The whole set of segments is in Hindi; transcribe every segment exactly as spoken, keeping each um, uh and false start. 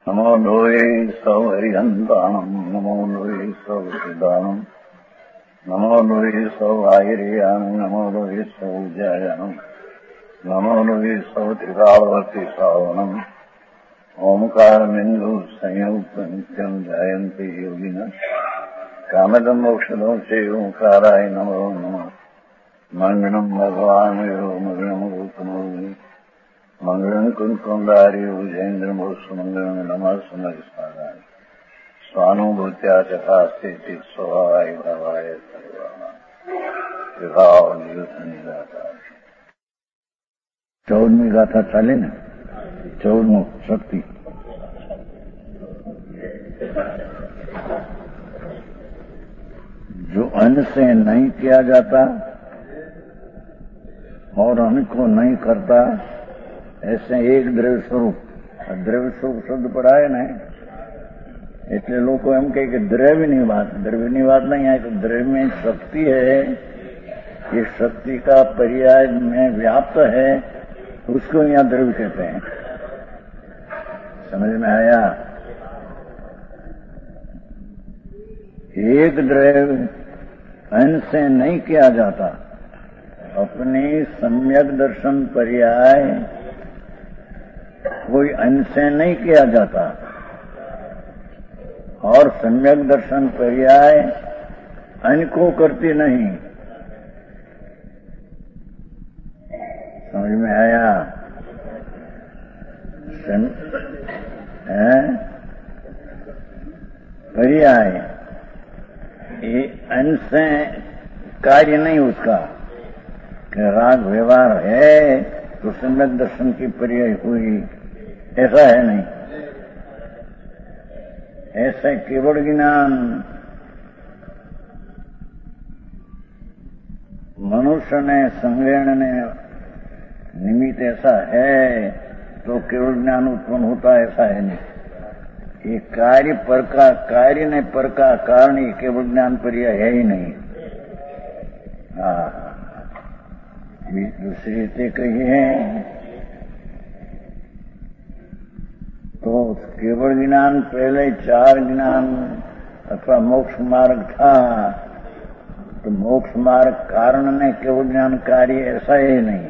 नमो लोये सौहरिहन्ताणम् नमो लोये सौहृदानम् नमो लोये सौभागिर्यानम् नमो लोये सौजायानम् नमो लोये सौत्रिकालवर्ति सावनम् ओंकारबिन्दु संयुक्त नित्यम् जायन्ति योगिनः कामदम् मोक्षदम् से ओंकाराय नमो नमः मङ्गलम् भगवान् यो मङ्गलम् रूपमोहि मंगलम कुंकुंदारी उजेन्द्रमो सुमंगलम नमः सुमरिस्मराय स्वानुभूत्या चथा स्थिति स्वभावाय भावाय सर्वाणा विभाव नियुद्धनि गाथा। चौदहवीं गाथा चाले ना, चौदहवीं शक्ति। जो अन्न से नहीं किया जाता और अन्न को नहीं करता, ऐसे एक દ્રવ્ય સ્વરૂપ દ્રવ્ય સ્વરૂપ શબ્દ પડાય ને એટલે લોકો એમ કહે કે દ્રવ્યની વાત દ્રવ્યની વાત नहीं है तो द्रव्य में शक्ति है, ये शक्ति का पर्याय में व्याप्त है, उसको यहाँ द्रव्य कहते हैं। समझ में आया? एक द्रव्य अन्न से नहीं किया जाता, अपने सम्यक दर्शन पर्याय कोई अन्न से नहीं किया जाता और सम्यक दर्शन पर्याय अन्न को करती नहीं। समझ में आया? पर्याय ये अन्न से कार्य नहीं उसका कि राग व्यवहार है तो सम्यक दर्शन की पर्याय हुई, ऐसा है नहीं। ऐसे केवल ज्ञान मनुष्य ने संज्ञान ने निमित्त ऐसा है तो केवल ज्ञान उत्पन्न होता है, ऐसा है नहीं। ये कार्य पर का कार्य ने पर का कारण ये केवल ज्ञान पर्याय है ही नहीं। हाँ, दूसरी रीते कही है तो केवल ज्ञान पहले चार ज्ञान अथवा मोक्ष मार्ग था, तो मोक्ष मार्ग कारण ने केवल ज्ञान कार्य, ऐसा ही नहीं।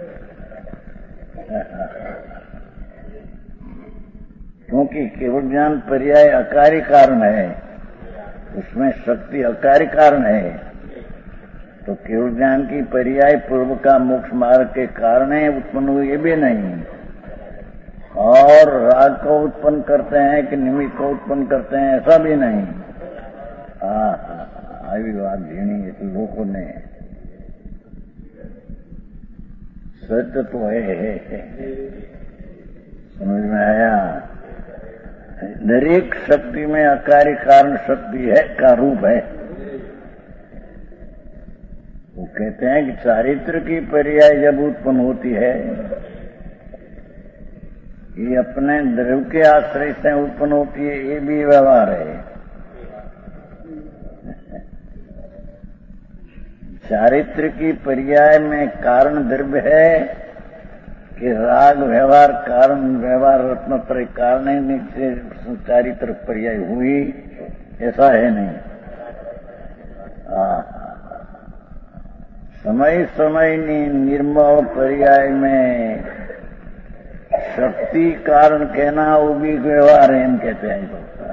क्योंकि केवल ज्ञान पर्याय अकार्य कारण है, उसमें शक्ति अकार्य कारण है, तो केवल ज्ञान की पर्याय पूर्व का मोक्ष मार्ग के कारण उत्पन्न हुई, ये भी नहीं। और राग को उत्पन्न करते हैं कि निमित्त को उत्पन्न करते हैं, ऐसा भी नहीं। हाँ, आई बात झीणी है तो लोगों ने सत्य तो है, है, है। समझ में आया? दरेक शक्ति में अकार्य कारण शक्ति है का रूप है। वो कहते हैं कि चारित्र की पर्याय जब उत्पन्न होती है, ये अपने द्रव्य के आश्रय से उत्पन्न होती है, ये भी व्यवहार है। चारित्र की पर्याय में कारण द्रव्य है कि राग व्यवहार कारण व्यवहार रत्नत्रय कारण से चारित्र पर्याय हुई, ऐसा है नहीं। आ, समय समय निर्मल पर्याय में शक्ति कारण कहना वो भी व्यवहार है, हम कहते हैं।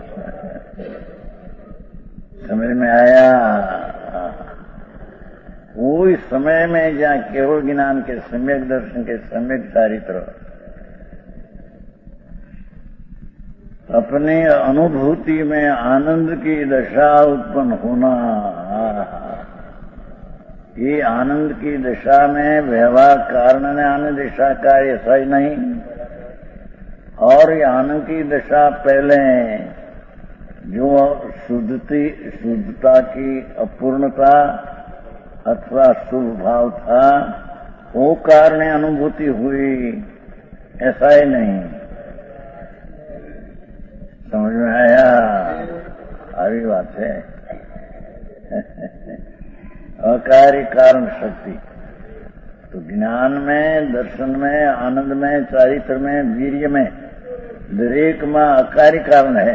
समझ में आया? वो इस समय में जहाँ केवल ज्ञान के सम्यक दर्शन के सम्यक चारित्र अपने अनुभूति में आनंद की दशा उत्पन्न होना, ये आनंद की दशा में व्यवहार कारण ने आनंद दशा का ऐसा ही नहीं। और ये आनंद की दशा पहले जो शुद्धति शुद्धता की अपूर्णता अथवा शुभ भाव था, वो कारण अनुभूति हुई, ऐसा ही नहीं। समझ में आया? आई बात है। अकार्य कारण शक्ति तो ज्ञान में, दर्शन में, आनंद में, चारित्र में, वीर्य में दरेकમાં અકારી કારણ है।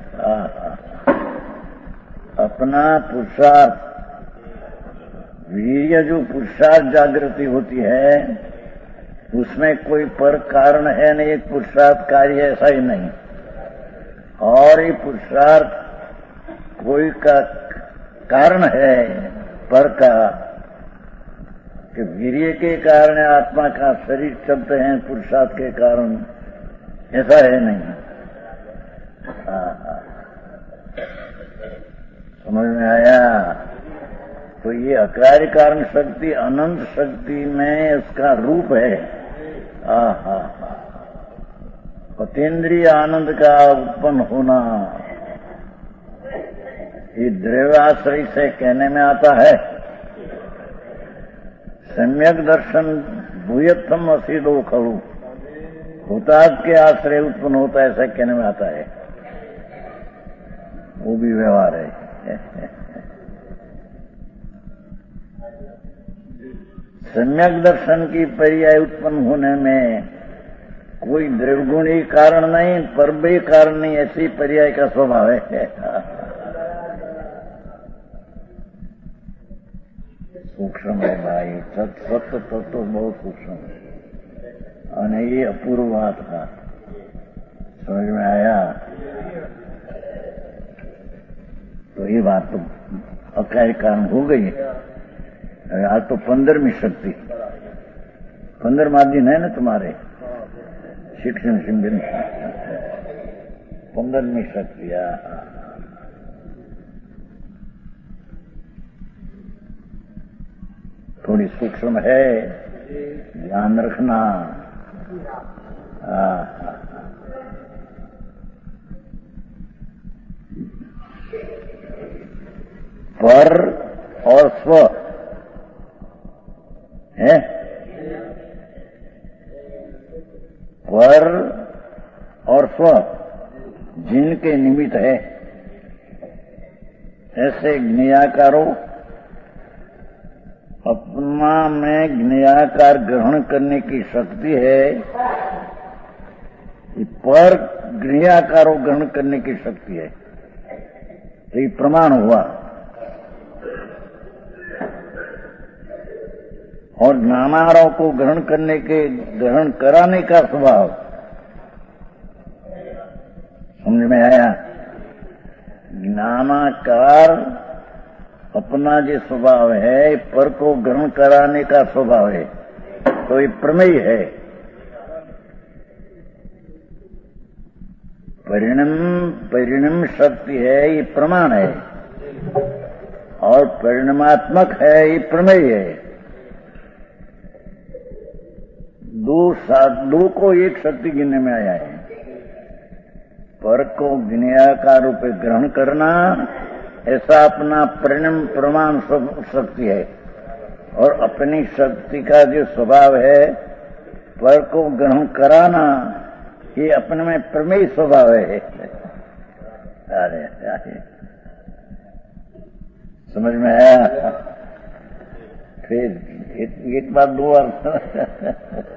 अपना पुरुषार्थ, वीर्य जो पुरुषार्थ जागृति होती है उसमें कोई पर कारण है नहीं, एक पुरुषार्थ कार्य है ऐसा ही नहीं। और ये पुरुषार्थ कोई का कारण है पर का, कि वीर्य के कारण आत्मा का शरीर चलते हैं, पुरुषार्थ के कारण ऐसा है नहीं। समझ में आया? तो ये अकार्य कारण शक्ति अनंत शक्ति में उसका रूप है। आहा, अतीन्द्रिय आनंद का उत्पन्न होना, ये द्रव्याश्रय से कहने में आता है। सम्यक दर्शन भूयत्थम असीदो खलु, भूताद के आश्रय उत्पन्न होता है ऐसा कहने में आता है। वो भी व्यवहार है। सम्यक दर्शन की पर्याय उत्पन्न होने में कोई द्रव्यगुणी कारण नहीं, परबे कारण नहीं, ऐसी पर्याय का स्वभाव है। सूक्ष्म है भाई, सत्य तत्व तो बहुत सूक्ष्म है और ये अपूर्व बात था। समझ में आया? तो ये बात तो अकार्य कारण हो गई। आज तो पंद्रहवीं शक्ति, पंद्रहवा दिन है ना तुम्हारे शिक्षण शिविर, पंद्रहवीं शक्ति। थोड़ी सूक्ष्म है, ध्यान रखना। आ, पर और स्व है, पर और स्व जिनके निमित्त है, ऐसे ज्ञेयाकारो अपना में ज्ञेयाकार ग्रहण करने की शक्ति है, पर ज्ञेयाकारो ग्रहण करने की शक्ति है। तो ये प्रमाण हुआ। और नानारों को ग्रहण करने के, ग्रहण कराने का स्वभाव समझ में आया? ज्ञानाकार अपना जो स्वभाव है, पर को ग्रहण कराने का स्वभाव है, तो ये प्रमेय है। परिणाम परिणाम शक्ति है, ये प्रमाण है। और परिणामात्मक है, ये प्रमेय है। दो दो को एक शक्ति गिनने में आया है। पर को ज्ञेयाकार रूप ग्रहण करना, ऐसा अपना परिणाम प्रमाण शक्ति है। और अपनी शक्ति का जो स्वभाव है, पर को ग्रहण कराना, ये अपने में प्रमेय स्वभाव है। अरे अरे समझ में आया? फिर एक, एक बात दो अर्थ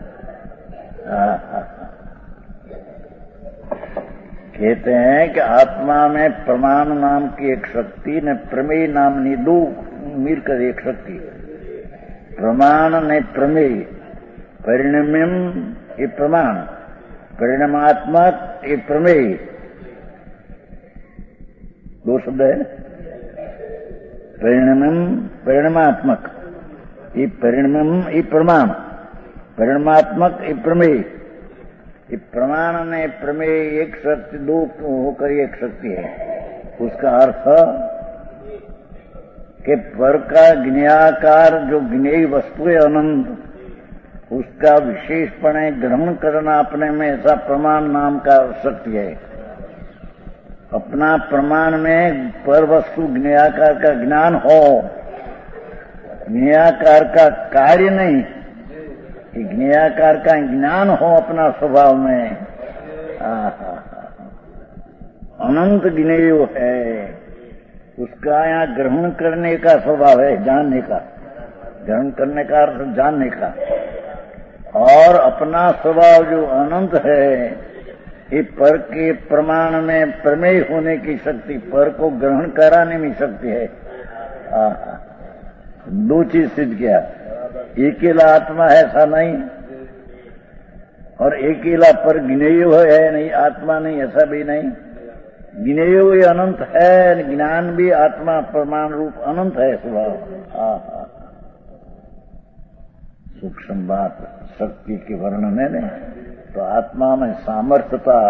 कहते हैं कि आत्मा में प्रमाण नाम की एक शक्ति ने प्रमेय नामनी दो मिलकर एक शक्ति। प्रमाण ने प्रमेय, परिणाम्यम ये प्रमाण, परिणामात्मक ये प्रमेय। दो शब्द है। परिणामम परिणामात्मक, ये परिणामम ये प्रमाण, परिणामात्मक ये प्रमेय। ये प्रमाण ने प्रमेय एक शक्ति, दो होकर एक शक्ति है। उसका अर्थ कि पर का ज्ञेयाकार जो ज्ञेय वस्तु है अनंत, उसका विशेषपणे ग्रहण करना अपने में, ऐसा प्रमाण नाम का शक्ति है। अपना प्रमाण में पर वस्तु ज्ञेयाकार का ज्ञान हो, ज्ञेयाकार का कार्य नहीं, ज्ञेयाकार का ज्ञान हो अपना स्वभाव में। अनंत ज्ञेय है, उसका यहाँ ग्रहण करने का स्वभाव है, जानने का। ग्रहण करने का अर्थ जानने का। और अपना स्वभाव जो अनंत है, ये पर के प्रमाण में प्रमेय होने की शक्ति, पर को ग्रहण कराने में शक्ति है। आ, दो चीज सिद्ध किया, अकेला आत्मा है ऐसा नहीं, और अकेला पर ज्ञेय है नहीं, आत्मा नहीं ऐसा भी नहीं। ज्ञेय अनंत है, ज्ञान भी आत्मा प्रमाण रूप अनंत है स्वभाव। सूक्ष्म बात शक्ति के वर्णन है नहीं, तो आत्मा में सामर्थ्यता,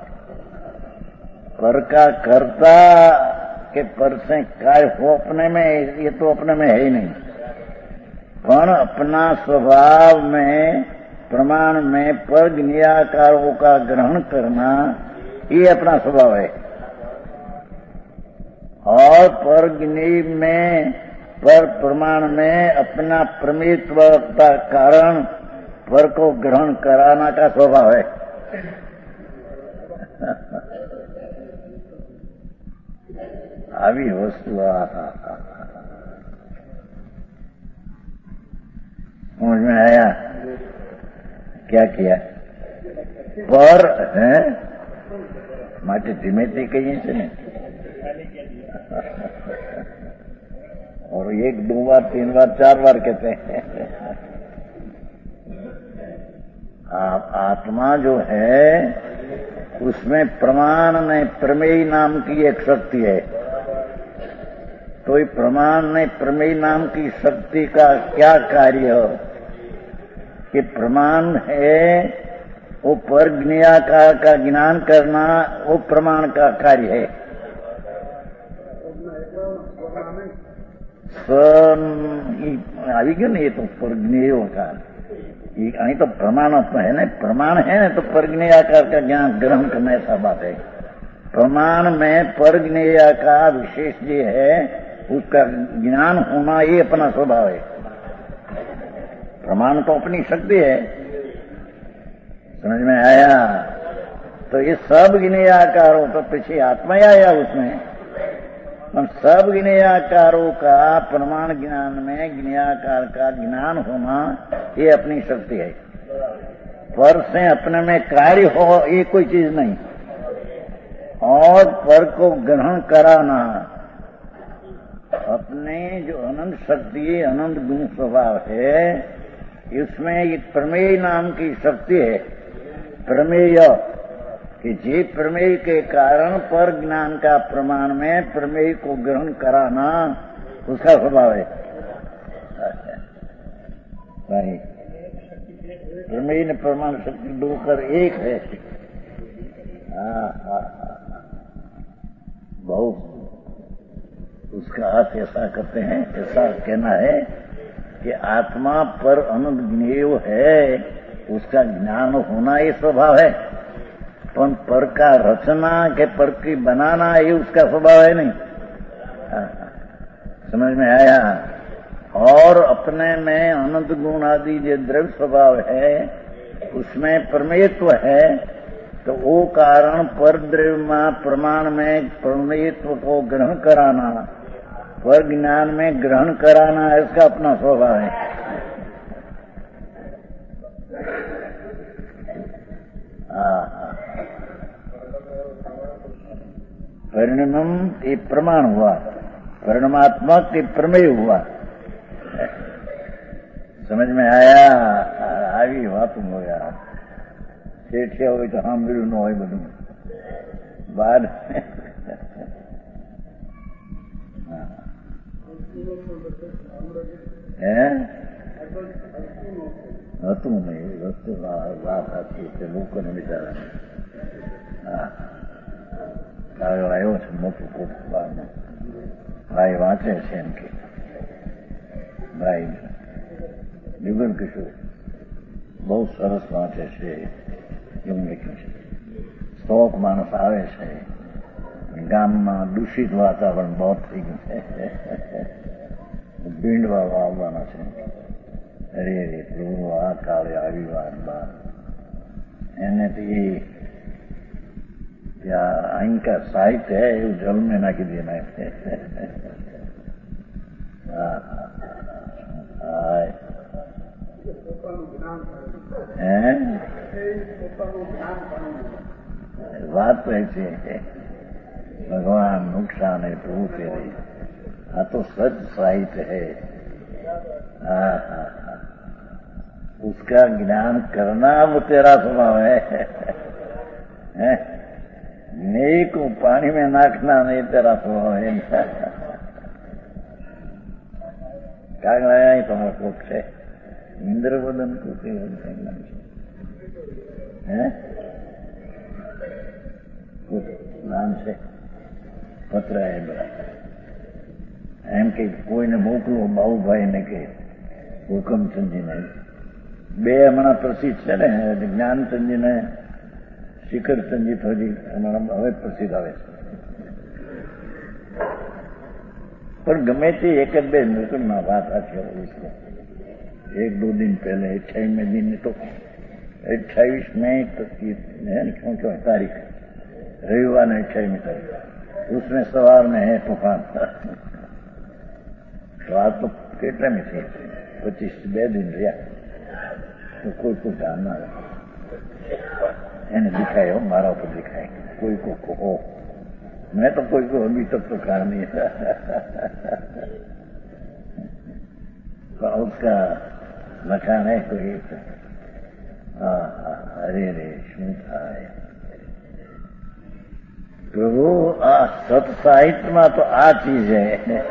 पर का कर्ता के पर से काय हो अपने में, ये तो अपने में है ही नहीं, पर अपना स्वभाव में प्रमाण में पर ज्ञेयाकारों का ग्रहण करना ये अपना स्वभाव है। और पर ज्ञेय में पर प्रमाण में अपना प्रमेयत्व का कारण पर को ग्रहण कराना का स्वभाव है। अभी वस्तु समझ में आया क्या किया? पर है माटे धीमे धीमे कहिए से नहीं, और एक दो बार तीन बार चार बार कहते हैं। आप आत्मा जो है उसमें प्रमाण में प्रमेय नाम की एक शक्ति है। तो ये प्रमाण में प्रमेय नाम की शक्ति का क्या कार्य है कि प्रमाण है वो पर ज्ञेयाकार का ज्ञान करना, वो प्रमाण का कार्य है। આવી ગયો ને, એ તો પરજ્ઞેય આકાર, અહીં तो प्रमाण है ना, प्रमाण है ना, तो परज्ञेय आकार का ज्ञान ग्रहण करना ऐसा बात है। प्रमाण में परज्ञेय आकार विशेष जो है उसका ज्ञान होना ये अपना स्वभाव है। प्रमाण तो अपनी शक्ति है, समझ में आया? तो ये सब ज्ञेयाकारों तो पीछे आत्मा ही आया उसमें, और सब ज्ञेयाकारों का प्रमाण ज्ञान में ज्ञेयाकार का ज्ञान होना ये अपनी शक्ति है। पर से अपने में कार्य हो ये कोई चीज नहीं, और पर को ग्रहण कराना अपने जो अनंत शक्ति अनंत गुण स्वभाव है, इसमें ये प्रमेय नाम की शक्ति है। प्रमेय कि जे प्रमेय के कारण पर ज्ञान का प्रमाण में प्रमेय को ग्रहण कराना उसका स्वभाव है। नहीं, प्रमेय ने प्रमाण शक्ति दो कर एक है। हाँ हाँ बहुत उसका अर्थ ऐसा करते हैं, ऐसा कहना है कि आत्मा पर अनंत ज्ञेय है, उसका ज्ञान होना ये स्वभाव है, पर पर का रचना के पर की बनाना ये उसका स्वभाव है नहीं। समझ में आया? और अपने में अनंत गुण आदि जो द्रव्य स्वभाव है उसमें प्रमेयत्व है, तो वो कारण पर द्रव्य प्रमाण में प्रमेयत्व को ग्रहण कराना, पर ज्ञान में ग्रहण कराना इसका अपना स्वभाव है। परिणाम ये प्रमाण हुआ, परिणामात्मक ये प्रमेय हुआ। समझ में आया? આવી વાતું હોય શેઠિયા હોય તો સાંભળ્યું ન હોય બધું બાદ હે હતું નહીં વસ્તુ વાત હતી તે લોકોને બિચારા આવ્યો છે મોટું કોટ ભાઈ વાંચે છે એમ કે ભાઈ યુગલ કિશોર બહુ સરસ વાંચે છે એવું લખ્યું છે। શોખ માણસ આવે છે, ગામમાં દૂષિત વાતાવરણ બહુ થઈ ગયું છે, ભીંડવા આવવાના છે, અરે રે પ્રભુ આ કાળે આવી વાત બાર એનેથી ત્યાં અહીં का साहित्य है એવું जल में नाखी देना है। हाँ हाँ बात तो ऐसी है, भगवान नुकसान है प्रभु तेरे, हाँ तो सच साहित्य है। हाँ हाँ हाँ, उसका ज्ञान करना वो तेरा स्वभाव है, है? नेई को पानी में नाखना नहीं तेरा स्वभाव है। क्या गया है तुम्हारा कोप से इंद्रवदन को है नाम से पत्र है बड़ा एम के कोई ने मोकलो बाबूभाई ने के हुकमचंद जी ने બે હમણાં પ્રસિદ્ધ છે ને જ્ઞાનચંદજી ને શિખરચંદજી થોડી હમણાં હવે પ્રસિદ્ધ આવે છે, પણ ગમે તે એક જ બે નૂતનમાં વાત આખી इसको एक दो दिन पहले अट्ठाईसवें दिन तो अट्ठाईस मई तक की है क्यों क्यों तारीख रविवार ने अट्ठाईसवीं तारीख उसमें सवार में है तूफान। तो आज तो કેટલા में थे पच्चीस बे दिन रहा तो कोई को जानना એને दिखाए हो मारा ऊपर दिखाए कोई को कहो मैं तो कोई को अभी तक तो कहा नहीं तो उसका लखान है कोई अरे रे शू था प्रभु आ सत साहित्य में तो आ चीज है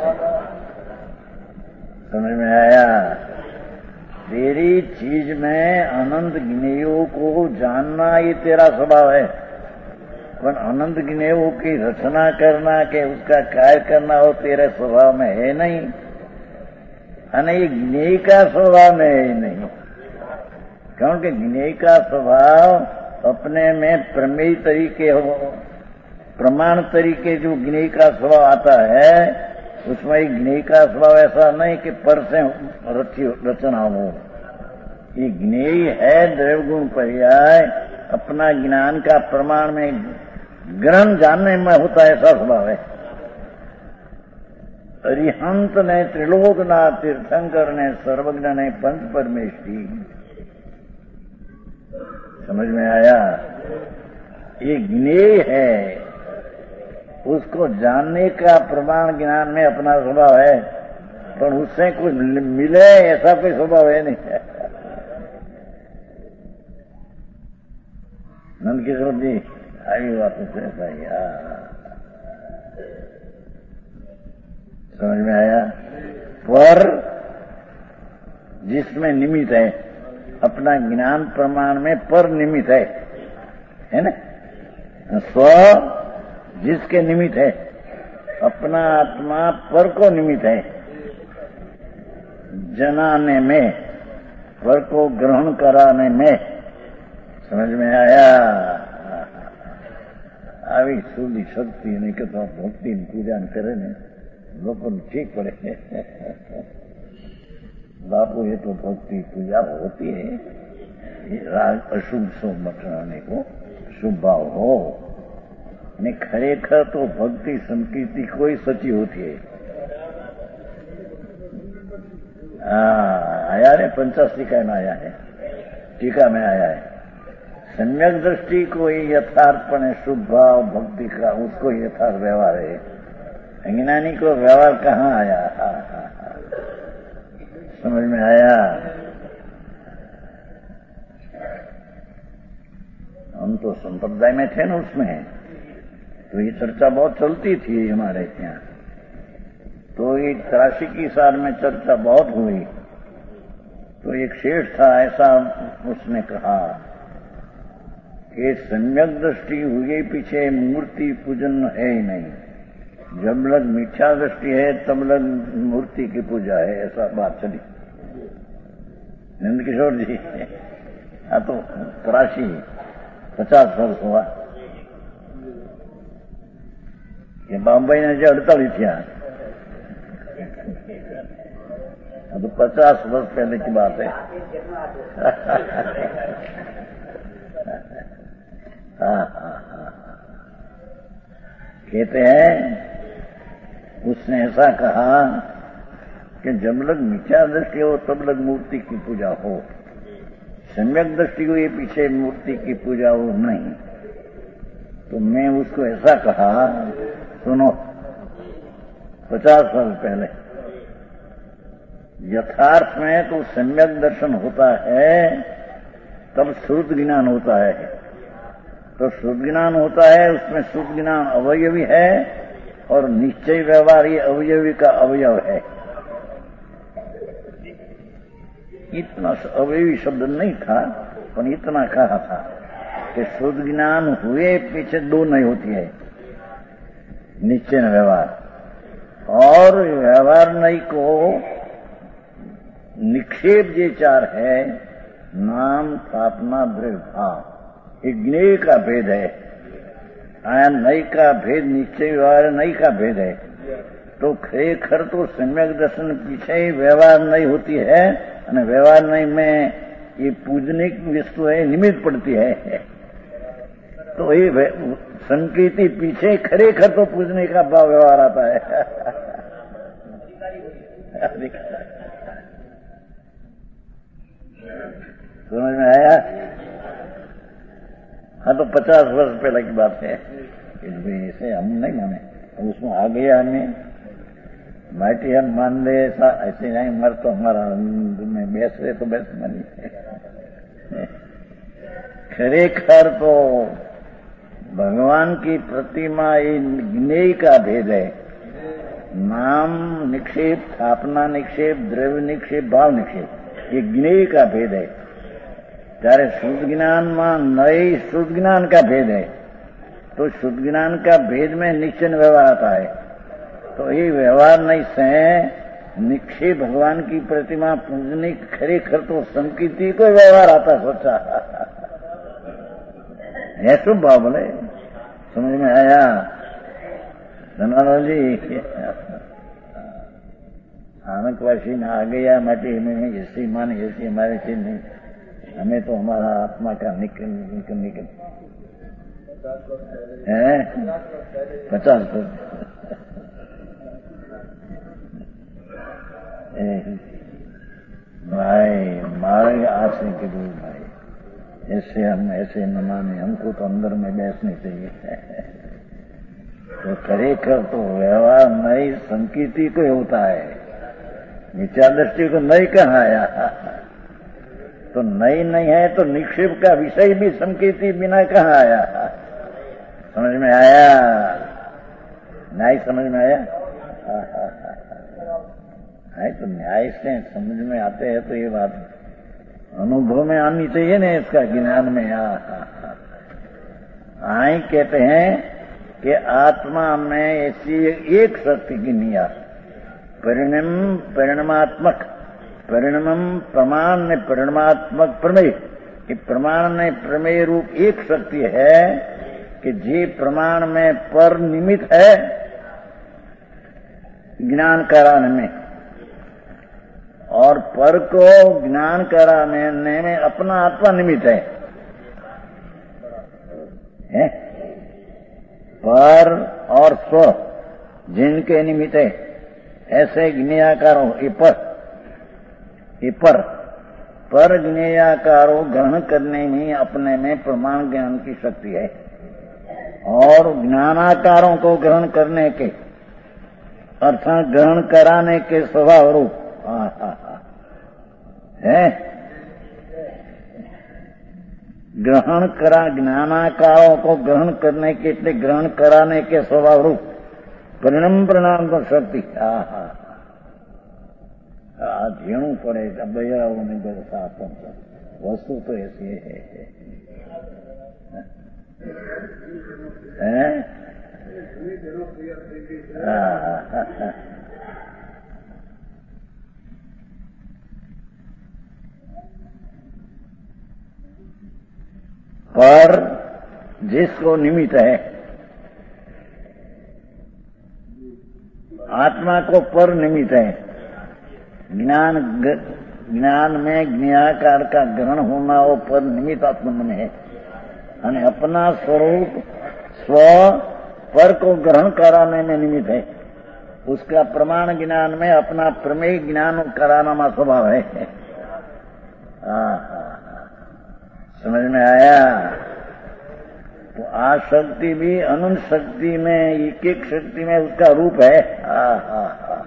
समझ में आया। तेरी चीज में अनंत ज्ञेयों को जानना ये तेरा स्वभाव है, पर अनंत ज्ञेयों की रचना करना के उसका कार्य करना वो तेरे स्वभाव में है नहीं, અને ये ज्ञेय का स्वभाव में है ही नहीं, क्योंकि ज्ञेय का स्वभाव अपने में प्रमेय तरीके हो प्रमाण तरीके जो ज्ञेय का स्वभाव आता है उसमें ज्ञेय का स्वभाव ऐसा नहीं कि पर से रचना हो, ये ज्ञेय है द्रव्यगुण पर्याय अपना ज्ञान का प्रमाण में ग्रहण जानने में होता है ऐसा स्वभाव है। अरिहंत ने त्रिलोकना तीर्थंकर ने सर्वज्ञ ने पंच परमेश्वरी, समझ में आया। ये ज्ञेय है, उसको जानने का प्रमाण ज्ञान में अपना स्वभाव है, पर उससे कुछ मिले ऐसा कोई स्वभाव है नहीं। नंद किशोर जी आई बात से भाई समझ में आया। पर जिसमें निमित्त है अपना ज्ञान प्रमाण में पर निमित्त है, है ना, स्व जिसके निमित्त है अपना आत्मा पर को निमित्त है जनाने में पर को ग्रहण कराने में, समझ में आया। આવી સુધી શક્તિ નહીં કે તો ભક્તિ પૂજા કરે ને લોકોને ઠીક પડે। बापू ये तो भक्ति पूजा होती है, ये राग अशुभ सो मटने को शुभ भाव हो ने खरेखर तो भक्ति संकीर्ति कोई सच्ची होती है। आया रे पंचाश टीका में आया है, टीका में आया है सम्यक दृष्टि को यथार्थपणे शुभ भाव भक्ति का उसको यथार्थ व्यवहार है, अज्ञानी को व्यवहार कहाँ आया। हा, हा, हा। समझ में आया। हम तो संप्रदाय में थे ना उसमें, तो ये चर्चा बहुत चलती थी हमारे यहाँ, तो ये तिरासी की साल में चर्चा बहुत हुई। तो एक शेष था ऐसा उसने कहा कि सम्यक दृष्टि हुए पीछे मूर्ति पूजन है ही नहीं, जब लग मिथ्या दृष्टि है तब लग मूर्ति की पूजा है, ऐसा बात चली। नंद किशोर जी हाँ तो तिरासी पचास वर्ष हुआ ये बॉम्बे ने जो अड़तालीस थी तो पचास वर्ष पहले की बात है। हाँ हाँ हाँ कहते हैं उसने ऐसा कहा कि जब लग मिथ्या दृष्टि हो तब लग मूर्ति की पूजा हो, सम्यक दृष्टि हो ये पीछे मूर्ति की पूजा हो नहीं। तो मैं उसको ऐसा कहा, सुनो, पचास वर्ष पहले, यथार्थ में तो सम्यक दर्शन होता है तब श्रुत ज्ञान होता है। तो श्रुत ज्ञान होता है, उसमें श्रुत ज्ञान अवयवी है और निश्चय व्यवहार ये अवयवी का अवयव है। इतना अवयवी शब्द नहीं था, पर इतना कहा था कि शुद्ध ज्ञान हुए पीछे दो नहीं होती है, निश्चय व्यवहार। और व्यवहार नहीं को निक्षेप जे चार है, नाम, स्थापना, द्रव्य, भाव, ये ज्ञेय का भेद है। आया नई का भेद निश्चय व्यवहार नई का भेद है। तो खरेखर तो सम्यक दर्शन पीछे ही व्यवहार नहीं होती है, और व्यवहार नहीं में ये पूजनिक वस्तु है, निमित्त पड़ती है। तो ये संकेती पीछे खरेखर तो पूजने का भाव व्यवहार आता है। समझ में आया? हाँ, तो पचास वर्ष पहले की बात है। इसे हम नहीं माने, उसमें आ गया हमें माटी हम मान ले, ऐसा ऐसे नहीं मर तो हमारा में बैस रहे तो बैस मानी। खरेखर तो भगवान की प्रतिमा ये ज्ञेय का भेद है। नाम निक्षेप, स्थापना निक्षेप, द्रव्य निक्षेप, भाव निक्षेप, ये ज्ञेय का भेद है। ત્યારે શુદ્ધ જ્ઞાનમાં નઈ શુદ્ધ ज्ञान का भेद है। तो शुद्ध ज्ञान का भेद में निश्चय व्यवहार आता है। तो ये व्यवहार नहीं से निक्षेप भगवान की प्रतिमा पूजनी खरेखर तो संकीर्ति को व्यवहार आता सोचा है। शुभ भाव बोले, समझ में आया? धन्यवाद जी। आनंदवासी ने आ गया माटी में ऐसी मान ऐसी हमारे चीज नहीं, हमें तो हमारा आत्मा का निकल निकल निकल है पचास भाई मारे आशे के दूर भाई, ऐसे हम ऐसे न माने, हमको तो अंदर में बैठने चाहिए। तो खरेखर तो व्यवहार नई संकीर्ति को होता है, विचार दृष्टि को नहीं कहा आया। तो नई नहीं है तो निक्षेप का विषय भी संकीर्ति बिना कहाँ आया? समझ में आया? न्याय समझ में आया? है तो न्याय से समझ में आते हैं तो ये बात अनुभव में आनी चाहिए ना, इसका ज्ञान में। आई कहते हैं कि आत्मा में ऐसी एक शक्ति की निया परिणाम परिणामात्मक परिणाम प्रमाण ने परिणामात्मक प्रमेय, ये प्रमाण ने प्रमेय रूप एक शक्ति है कि जे प्रमाण में पर निमित्त है ज्ञान कराने में, और पर को ज्ञान कराने में अपना आत्मा निमित्त है, है? पर और स्व जिनके निमित्त है, ऐसे ज्ञेयाकारों ये पर ये पर पर ज्ञेयाकारों ग्रहण करने में अपने में प्रमाण ज्ञान की शक्ति है, और ज्ञानाकारों को ग्रहण करने के अर्थात ग्रहण कराने के स्वभाव रूप है। ग्रहण करा ज्ञानाकारों को ग्रहण करने के लिए ग्रहण कराने के स्वभाव रूप परिणाम प्रणाम तो शक्ति झेणु पड़े बयाओं में साथ वस्तु तो ऐसी है, है? पर जिसको निमित्त है, आत्मा को पर निमित्त है, ज्ञान ज्ञान में ज्ञाकार का ग्रहण होना वो पर निमित्त आत्मा में है, यानी अपना स्वरूप स्व पर को ग्रहण कराने में निमित्त है। उसका प्रमाण ज्ञान में अपना प्रमेय ज्ञान कराना में स्वभाव है। समझ में आया? तो आशक्ति भी अनंत शक्ति में, एक एक शक्ति में उसका रूप है। हा हा हा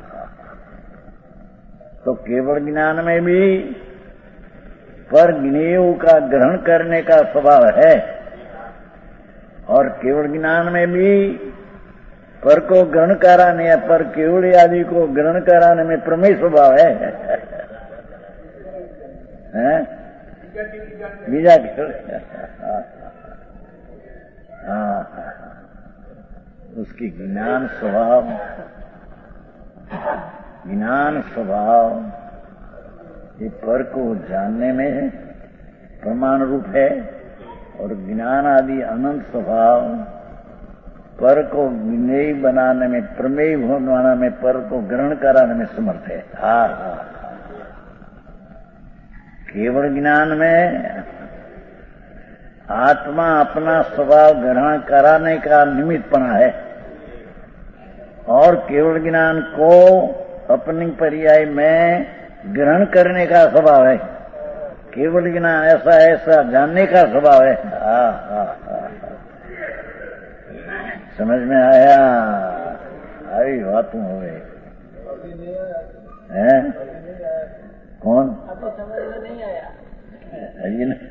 तो केवल ज्ञान में भी पर ज्ञेय का ग्रहण करने का स्वभाव है, और केवल ज्ञान में भी पर को ग्रहण कराने या पर केवल आदि को ग्रहण कराने में प्रमेय स्वभाव है, है? बीजा हाँ, उसकी ज्ञान स्वभाव, ज्ञान स्वभाव ये पर को जानने में है, प्रमाण रूप है, और ज्ञान आदि अनंत स्वभाव पर को ज्ञेय बनाने में, प्रमेय बनाने में, पर को ग्रहण कराने में समर्थ है। हा हा केवल ज्ञान में आत्मा अपना स्वभाव ग्रहण कराने का निमित्तपना है, और केवल ज्ञान को अपनी पर्याय में ग्रहण करने का स्वभाव है। केवल ज्ञान ऐसा ऐसा जानने का स्वभाव है। हा हा हा समझ में आया? आई बातों हो गई है। कौन समझ में नहीं आया? अजी ने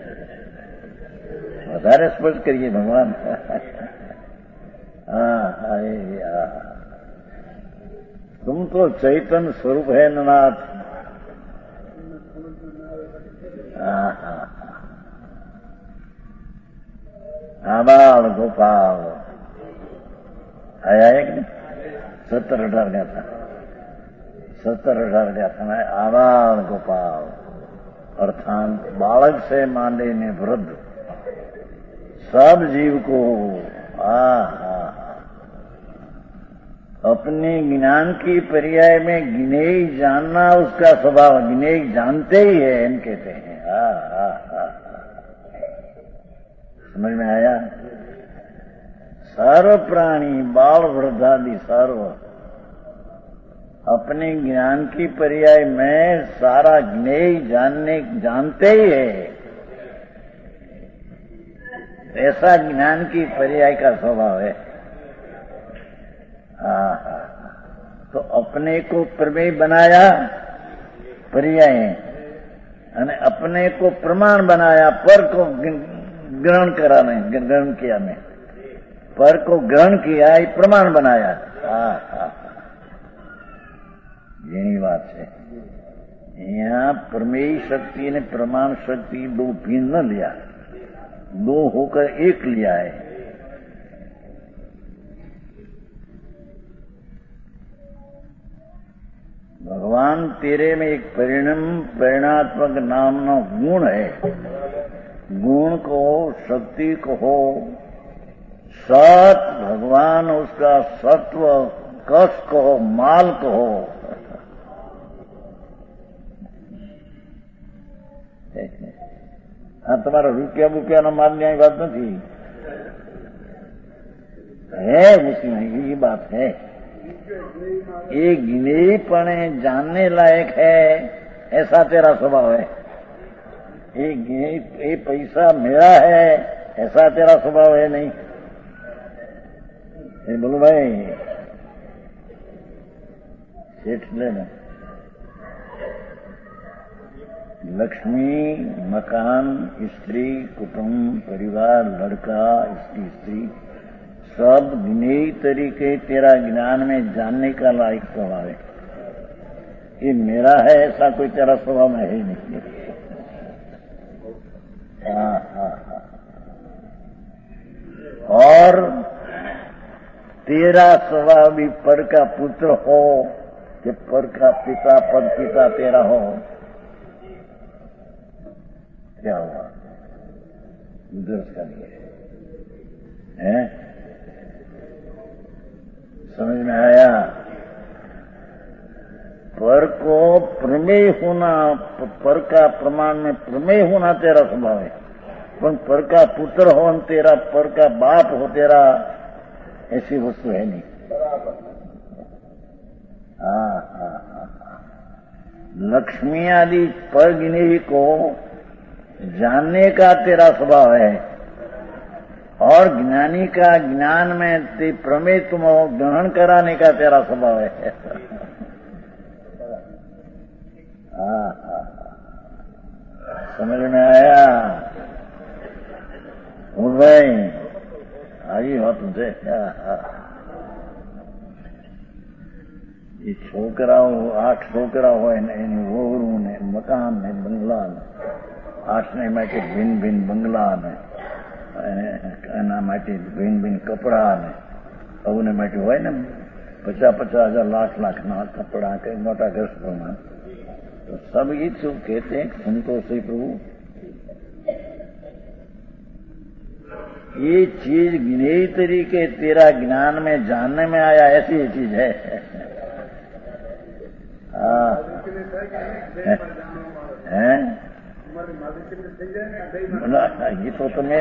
વધારે સ્પષ્ટ કરીએ ભગવાન। हाँ हाँ तुम तो चैतन्य स्वरूप है नाथ। हाँ हाँ आबाल गोपाल आया है कि सत्तर अठार गया था, सत्तर अठार गया था मैं। आबाल गोपाल अर्थात बालक से मांडे ने वृद्ध सब जीव को आ अपने ज्ञान की पर्याय में ज्ञेय जानना उसका स्वभाव, ज्ञेय जानते ही है हम कहते हैं। हा हा हा समझ में आया? सर्व प्राणी बाल वृद्धादि सर्व अपने ज्ञान की पर्याय में सारा ज्ञेय जानने जानते ही है, ऐसा ज्ञान की पर्याय का स्वभाव है। हाँ हाँ तो अपने को प्रमेय बनाया पर्याय, यानी अपने को प्रमाण बनाया, पर को ग्रहण करा नहीं, ग्रहण किया नहीं, पर को ग्रहण किया ये प्रमाण बनाया। हाँ हाँ यही बात है। यहाँ प्रमेय शक्ति ने प्रमाण शक्ति दो भिन्न न लिया, दो होकर एक लिया है। भगवान तेरे में एक परिणाम परिणात्मक नामना गुण है, गुण को शक्ति को हो सत, भगवान उसका सत्व कस को हो, माल को हो। हाँ तुम्हारा रुपया बुपया न मानने की बात नहीं है, उसमें ये बात है। ये ज्ञेयपणे जानने लायक है, ऐसा तेरा स्वभाव है। ये ज्ञेय ये पैसा मेरा है, ऐसा तेरा स्वभाव है नहीं। ये बोलो भाई सेठ लेना, लक्ष्मी, मकान, स्त्री, कुटुंब, परिवार, लड़का, इसकी स्त्री, सब ज्ञेय तरीके तेरा ज्ञान में जानने का लायक स्वभाव है। ये मेरा है ऐसा कोई तेरा स्वभाव में है ही नहीं। हाँ हाँ हाँ और तेरा स्वभाव भी पर का पुत्र हो कि पर का पिता, पद पिता तेरा हो, क्या हुआ? दुर्स का लिए है। समझ में आया? पर को प्रमेय होना, पर का प्रमाण में प्रमेय होना तेरा स्वभाव है, पर पर का पुत्र हो तेरा, पर का बाप हो तेरा, ऐसी वस्तु है नहीं। हाँ हाँ हाँ लक्ष्मी आदि पर ज्ञेय को जानने का तेरा स्वभाव है, और ज्ञानी का ज्ञान में ते प्रमेय तुम ग्रहण कराने का तेरा स्वभाव है। हाँ हाँ, समझ में आया? हूँ भाई आई हो तुझे। ये छोकराओ आठ छोकरा હોય ને એની વહુરું ને મકાન ને બંગલા ને આઠને માટે ભિન્ન ભિન્ન બંગલા ને એના માટે ભિન્ન ભિન્ન કપડા ને સૌને માટે હોય ને પચાસ પચાસ હજાર લાખ લાખ ના કપડા કઈ મોટા ઘર तो सब इच्छुक कहते हैं संतोषी प्रभु ये चीज नई तरीके तेरा ज्ञान में जानने में आया ऐसी चीज है। हाँ हैं ये तो तुम्हें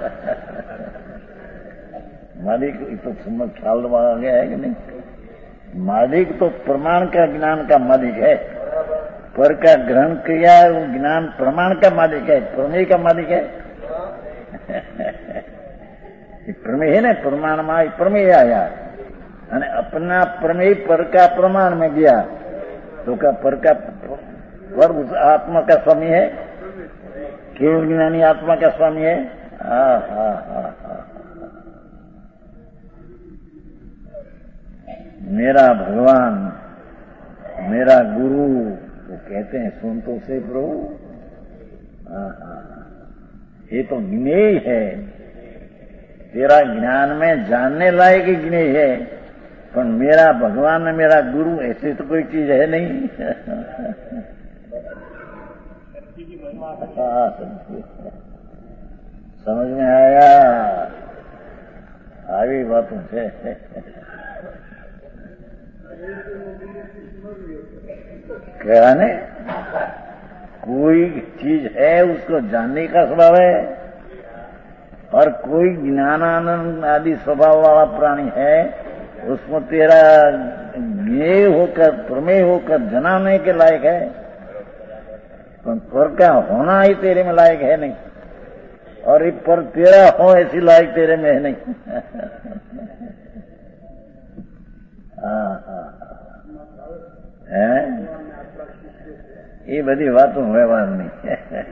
मालिक तो समझ ख्याल आ गया है कि नहीं? मालिक तो प्रमाण का ज्ञान का मालिक है, पर का ग्रहण किया वो ज्ञान प्रमाण का मालिक है, प्रमेय का मालिक है। प्रमेय है ना, प्रमाण में प्रमेय आया અને अपना प्रमेय पर का प्रमाण में गया तो का पर का पर उस आत्मा का स्वामी है, केवल ज्ञानी आत्मा का स्वामी है। हाँ हाँ हाँ हाँ, मेरा भगवान मेरा गुरु वो कहते हैं सुन तो से प्रभु। ये तो ज्ञेय है, तेरा ज्ञान में जानने लायक ही ज्ञेय है, पर मेरा भगवान ने मेरा गुरु ऐसी तो कोई चीज है नहीं। समझ में आया? આવી વાતો છે। क्या ने कोई चीज है उसको जानने का स्वभाव है, और कोई ज्ञानानंद आदि स्वभाव वाला प्राणी है उसमें तेरा ज्ञेय होकर प्रमेय होकर जनाने के लायक है, पर पर का होना ही तेरे में लायक है नहीं, और ये पर तेरा हो ऐसी लायक तेरे में है नहीं। हाँ हाँ है ये बड़ी बातों व्यवहार नहीं।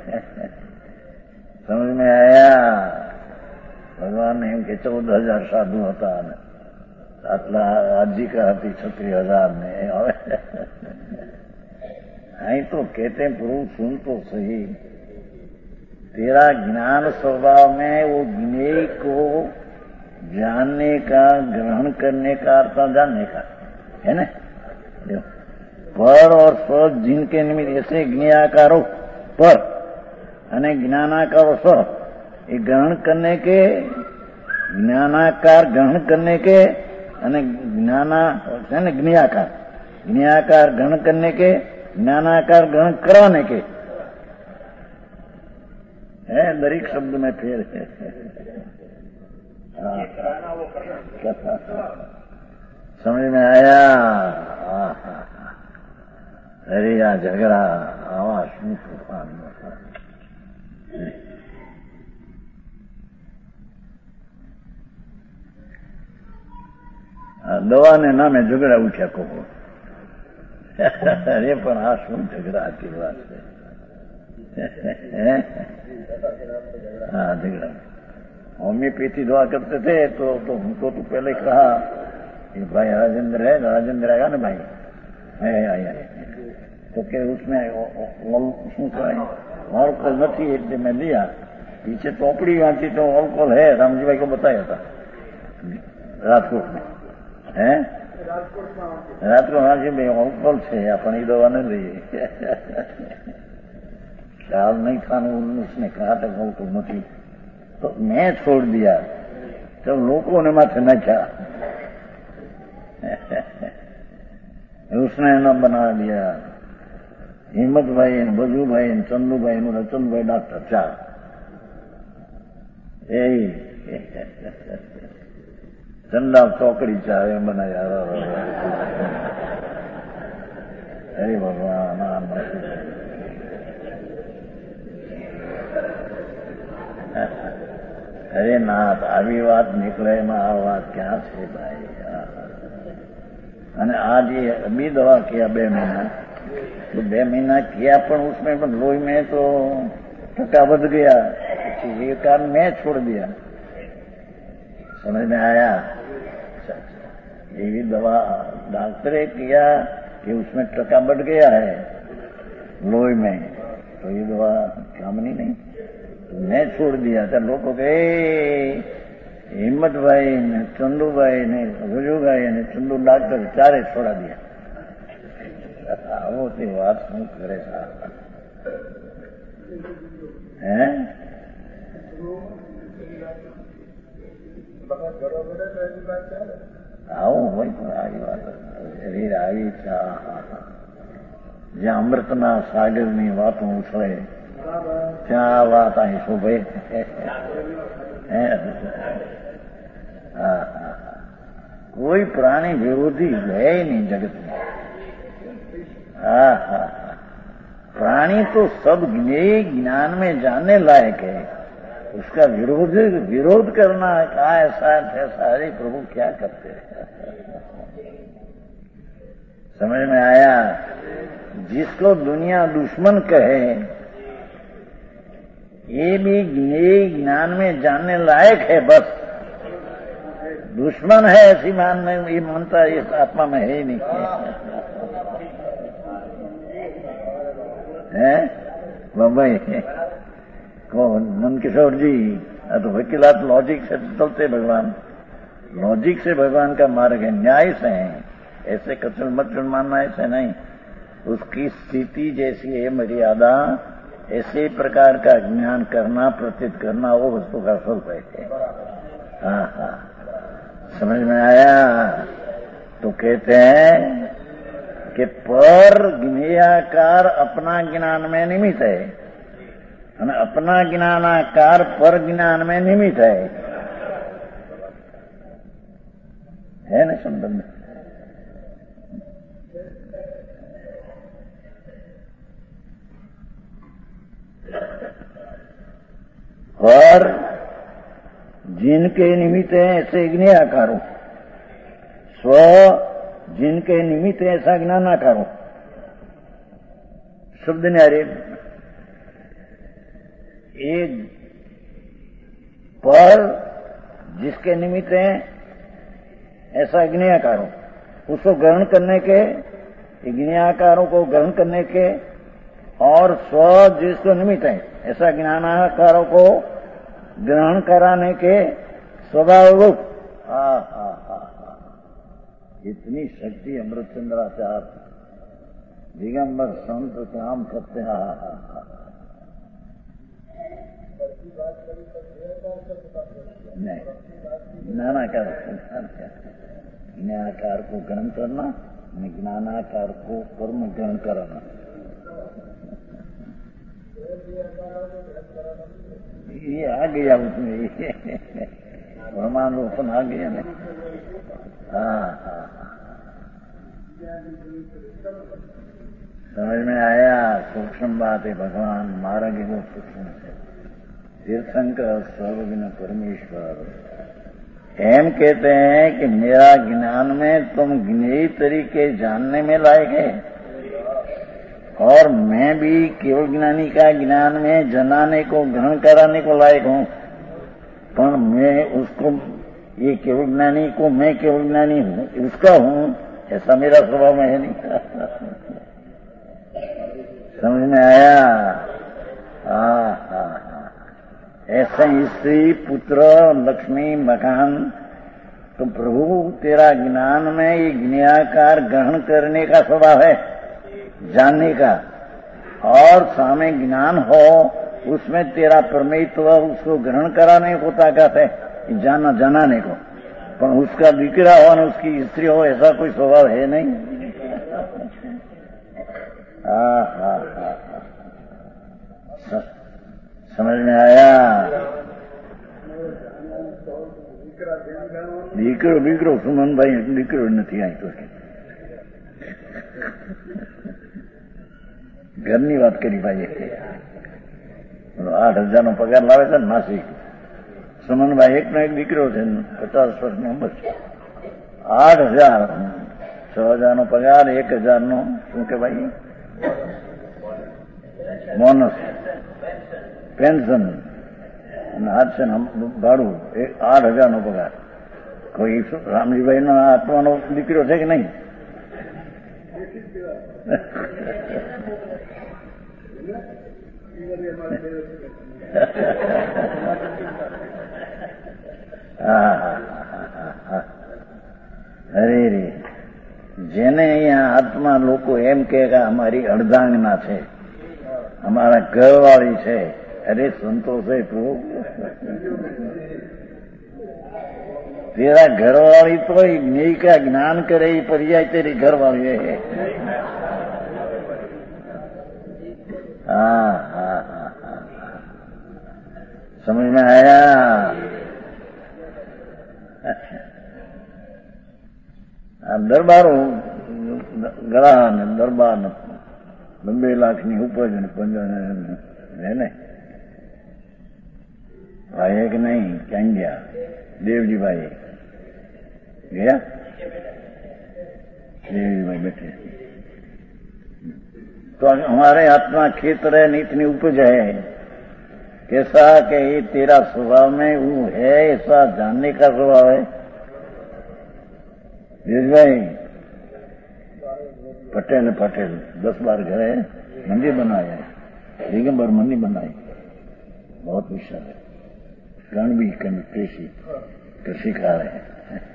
समझ में आया? भगवान ने एम के चौदह हजार साधु होता है, आटला आजी का हती छत्री हजार ने आई तो कहते प्रभु सुन तो सही, तेरा ज्ञान स्वभाव में वो ज्ञेय को जानने का ग्रहण करने का अर्थात जानने का है ना। पर और स्व जिनके निमित्त ऐसे ज्ञेयाकारो पर अने ज्ञानाकारो स्व, ये ग्रहण करने के ज्ञानाकार ग्रहण करने के अने ज्ञाना है ना ज्ञेयाकार, ज्ञेयाकार ग्रहण करने के ज्ञानाकार ग्रहण कराने के है, दरेक शब्द में फेर है। समझ में आया? अरे या झगड़ा आवाज શું તોફાન દવા ને નામે ઝઘડા ઉઠ્યા કહો। અરે પણ આ શું ઝઘડા હતી વાત है? हाँ झगड़ा होम्योपैथी दवा करते थे तो तो हमको तो पहले कहा कि भाई राजेंद्र है, राजेंद्र आएगा ना भाई है आया तो के उसमें ऑल्कोहल नहीं એટલે मैं लिया, पीछे टोपड़ी वांची तो ऑल्कोहल है, रामजी भाई को बताया था राजकोट में है, राजकोट वांची में ऑल्कोहल है, अपनी दवा नहीं ली। ख्याल नहीं खाना उसने कहा था ऑल्कोहल नहीं, तो मैं छोड़ दिया, तो लोगों ने माथे न क्या उसने न बना दिया हिम्मत भाई बजू भाई चंदू भाई चंदू भाई डॉक्टर चार यही चंदा चौकड़ी चाहे बनाया। अरे भगवान અરે નાથ, આવી વાત નીકળે એમાં આ વાત ક્યાં છે ભાઈ? અને आज ये अभी दवा किया बे महीना, तो बे महीना किया पर उसमें पर लोही में तो टका बढ़ गया, ये कारण मैं छोड़ दिया। समझ में आया? ये दवा डॉक्टरे किया कि उसमें टका बढ़ गया है लोही में, तो ये दवा कामनी नहीं, तो मैं छोड़ दिया था। लोगों के હિંમતભાઈ ને ચંદુભાઈ ને રજુભાઈ ને ચંદુ ડાક્ટર ચારે છોડા દિયા. આવો તે વાત શું કરે સાહેબ? હે આવું હોય પણ આવી વાત શરીર આવી છે જ્યાં અમૃતના સાગરની વાતો ઉછળે ત્યાં આ વાત અહીં શોભે. हाँ हाँ, कोई प्राणी विरोधी है ही नहीं जगत में। हाँ हाँ, प्राणी तो सब ज्ञेय ज्ञान में जानने लायक है, उसका विरोध विरोध करना क्या ऐसा ऐसा? अरे प्रभु क्या करते हैं? समझ में आया? जिसको दुनिया दुश्मन कहे ये भी ज्ञेय ज्ञान में जानने लायक है, बस दुश्मन है ऐसी मानने ये मानता इस आत्मा में है ही नहीं है। बम्बई कौन? नंदकिशोर जी, तो वकीलात लॉजिक से चलते भगवान, लॉजिक से भगवान का मार्ग है, न्याय से है, ऐसे कचल मचल मानना ऐसे नहीं। उसकी स्थिति जैसी है मर्यादा, ऐसे प्रकार का ज्ञान करना प्रतीत करना वो वस्तु का स्वरूप है। हाँ हाँ, समझ में आया? तो कहते हैं कि पर ज्ञेयाकार अपना ज्ञान में निमित्त है, अपना ज्ञानाकार पर ज्ञान में निमित्त है, है ना संबंध? और जिनके निमित्त है ऐसे ज्ञेयाकारो, स्व जिनके निमित्त है ऐसा ज्ञानाकारो। शब्द ने अरे एक पर जिसके निमित्त है ऐसा ज्ञेयाकारो, उसको ग्रहण करने के, ज्ञेयाकारों को ग्रहण करने के, और स्व जिसको निमित्त है ऐसा ज्ञानाकारों को ग्रहण कराने के स्वभाव रूप। हा हा हा, इतनी शक्ति अमृतचंद्राचार्य दिगंबर संत राम सत्य। हा हा हा, नहीं ज्ञानाकार ज्ञानाकार को ग्रहण करना, ज्ञानाकार को कर्म ग्रहण कराना, ये आ गया उसमें, प्रमाण रोपण आ गया ना। हाँ हाँ, समझ में आया? सूक्ष्म बात है, भगवान मार्ग है वो सूक्ष्म है। तीर्थंकर सर्वज्ञ परमेश्वर एम कहते हैं कि मेरा ज्ञान में तुम ज्ञेय तरीके जानने में लायक है, और मैं भी केवल ज्ञानी का ज्ञान में जनाने को ग्रहण कराने को लायक हूँ, पर मैं उसको, ये केवल ज्ञानी को मैं केवल ज्ञानी हूँ उसका हूँ, ऐसा मेरा स्वभाव में है नहीं। समझ में आया? हाँ हाँ, ऐसा स्त्री पुत्र लक्ष्मी मकान, तो प्रभु तेरा ज्ञान में ये ज्ञेयाकार ग्रहण करने का स्वभाव है, जानने का, और सामने ज्ञान हो उसमें तेरा परमेश्वर उसको ग्रहण कराने को ताकत है, जाना जनाने को, पर उसका दिकरा हो और उसकी स्त्री हो ऐसा कोई स्वभाव है नहीं। हाँ हाँ हाँ, समझ में आया? દીકરો દીકરો સુમનભાઈ દીકરો નથી આવી તો ઘરની વાત કરી ભાઈ, આઠ હજાર નો પગાર લાવે છે ને માસિક, સમનભાઈ એકનો એક દીકરો છે, પચાસ વર્ષની ઉંમર છે, આઠ હજાર છ હજારનો પગાર, એક હજારનો શું કહેવાય બોનસ, પેન્શન અને આજ છે ભાડું, આઠ હજારનો પગાર. કોઈ રામજીભાઈનો આત્માનો દીકરો છે કે નહીં? અરે રે, જેને અહીંયા આત્મા લોકો એમ કે અમારી અર્ધાંગના છે, અમારા ઘરવાળી છે, અરે સંતોષ है तो तेरा घरवाली तो ज्ञेय का ज्ञान करे ही पर्याय तेरी घरवाली है. हाँ हाँ हाँ हाँ, समझ में आया? આ દરબારો ગળા ને દરબાર ને બે લાખની ઉપજ ને પંદર ને ભાઈ કે નહીં, ક્યાં ગયા દેવજીભાઈ? ગયા? देवजीभाई बैठे तो हमारे आत्मा खेत रहे नीतनी उपज है. कैसा कि ये तेरा स्वभाव में वो है, ऐसा जानने का स्वभाव है. देवजीभाई पटेल पटेल दस बार घरे मंदिर बनाया, दिगंबर मंदिर बनाई, बहुत विशाल है. गण भी कृषि कृषि कार्य है.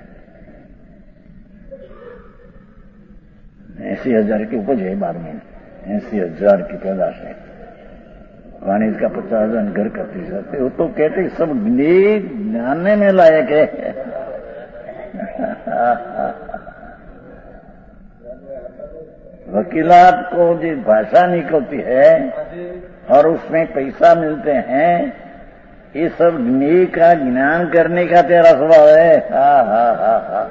ऐसी हजार की उपज है बार में, ऐसी हजार की पैदाश है. वाणिज्य का पचास हजार घर करती जाते, वो तो कहते सब जानने में लायक है. वकीलात को जो भाषा निकलती है और उसमें पैसा मिलते हैं, ये सब ज्ञेय का ज्ञान करने का तेरा स्वभाव है. हा हा हा हा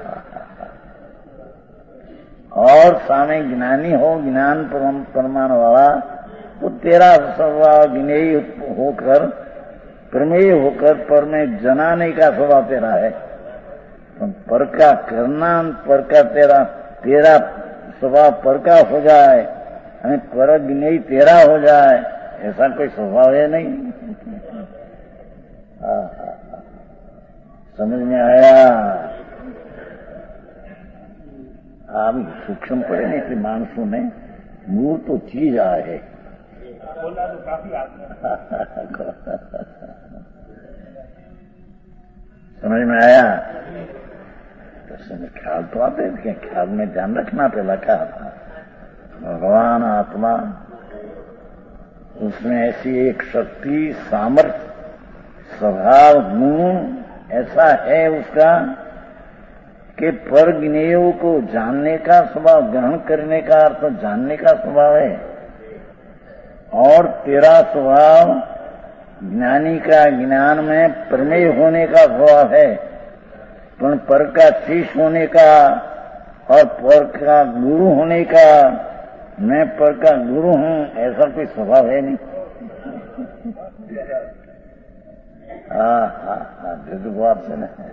और सामने ज्ञानी हो, ज्ञान प्रमाण वाला, तो तेरा स्वभाव ज्ञेय होकर प्रमेय होकर पर में जनाने का स्वभाव तेरा है. पर का करना, पर का तेरा तेरा स्वभाव पर का हो जाए और पर ज्ञेय तेरा हो जाए, ऐसा कोई स्वभाव है नहीं. आ, आ, आ, समझ में आया? आप सूक्ष्म पड़े नहीं कि मानसों ने मूल तो चीज आए है. समझ में आया? तो समझ ख्याल तो आते हैं, ख्याल में ध्यान रखना पहला क्या था. भगवान आत्मा, उसमें ऐसी एक शक्ति, सामर्थ्य, स्वभाव, गुण ऐसा है उसका कि पर ज्ञेयों को जानने का स्वभाव, ग्रहण करने का अर्थ जानने का स्वभाव है. और तेरा स्वभाव ज्ञानी का ज्ञान में प्रमेय होने का स्वभाव है, पर पर का शीश होने का और पर का गुरु होने का, मैं पर का गुरु हूं, ऐसा कोई स्वभाव है नहीं. हाँ हाँ हाँ, जज्बात से नहीं.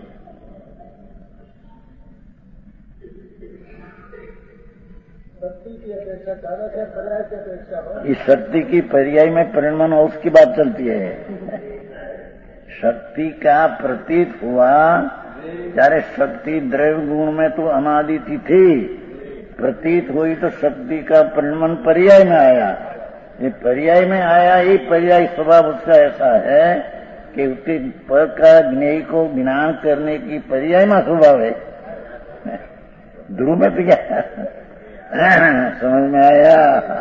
शक्ति की अपेक्षा ज्यादा से पर्याय की अपेक्षा हो, इस शक्ति की पर्याय में परिणमन हो, उसकी बात चलती है. शक्ति का प्रतीत हुआ, चारे शक्ति द्रव्य गुण में तो अनादि थी, प्रतीत हुई तो शक्ति का परिणमन पर्याय में आया. ये पर्याय में आया, ये पर्याय स्वभाव उसका ऐसा है कि उसके पर का ज्ञेय को ज्ञान करने की पर्याय में स्वभाव है. ध्रुव में तो क्या समझ में आया?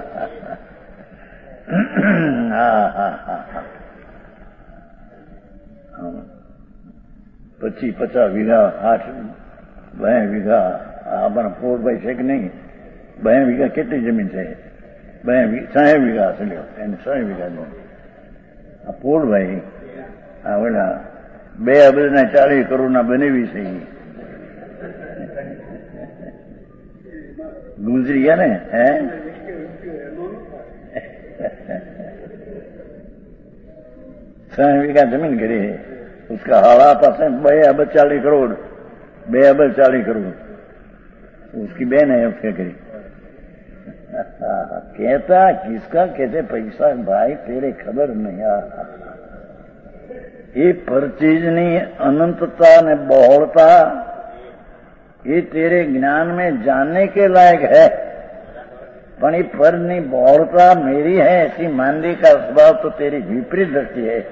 हाँ हाँ हाँ. पच्चीस पचास वीघा आठ बह वीघा अपना पोर भाई છે કે નહીં? બહે વીઘા કેટલી જમીન છે? બહે સાહે વીઘા ચલ્યો એને સાહે વીઘા નો આ પોર ભાઈ આ ઓલા બે અબજના ચાલીસ કરોડના બનાવી છે. ગુજરી ગયા ને હે? સાહે વીઘા જમીન કરી उसका हवा पास बे अबज चालीस करोड़ बे अबज चालीस करोड़ उसकी बहन है उसके करीब। कहता किसका कहते पैसा भाई तेरे खबर नहीं आ ये पर चीजनी अनंतता ने बहुलता ये तेरे ज्ञान में जानने के लायक है, पर ये पर नहीं बहुलता मेरी है ऐसी मानने का स्वभाव तो तेरी विपरीत दृष्टि है।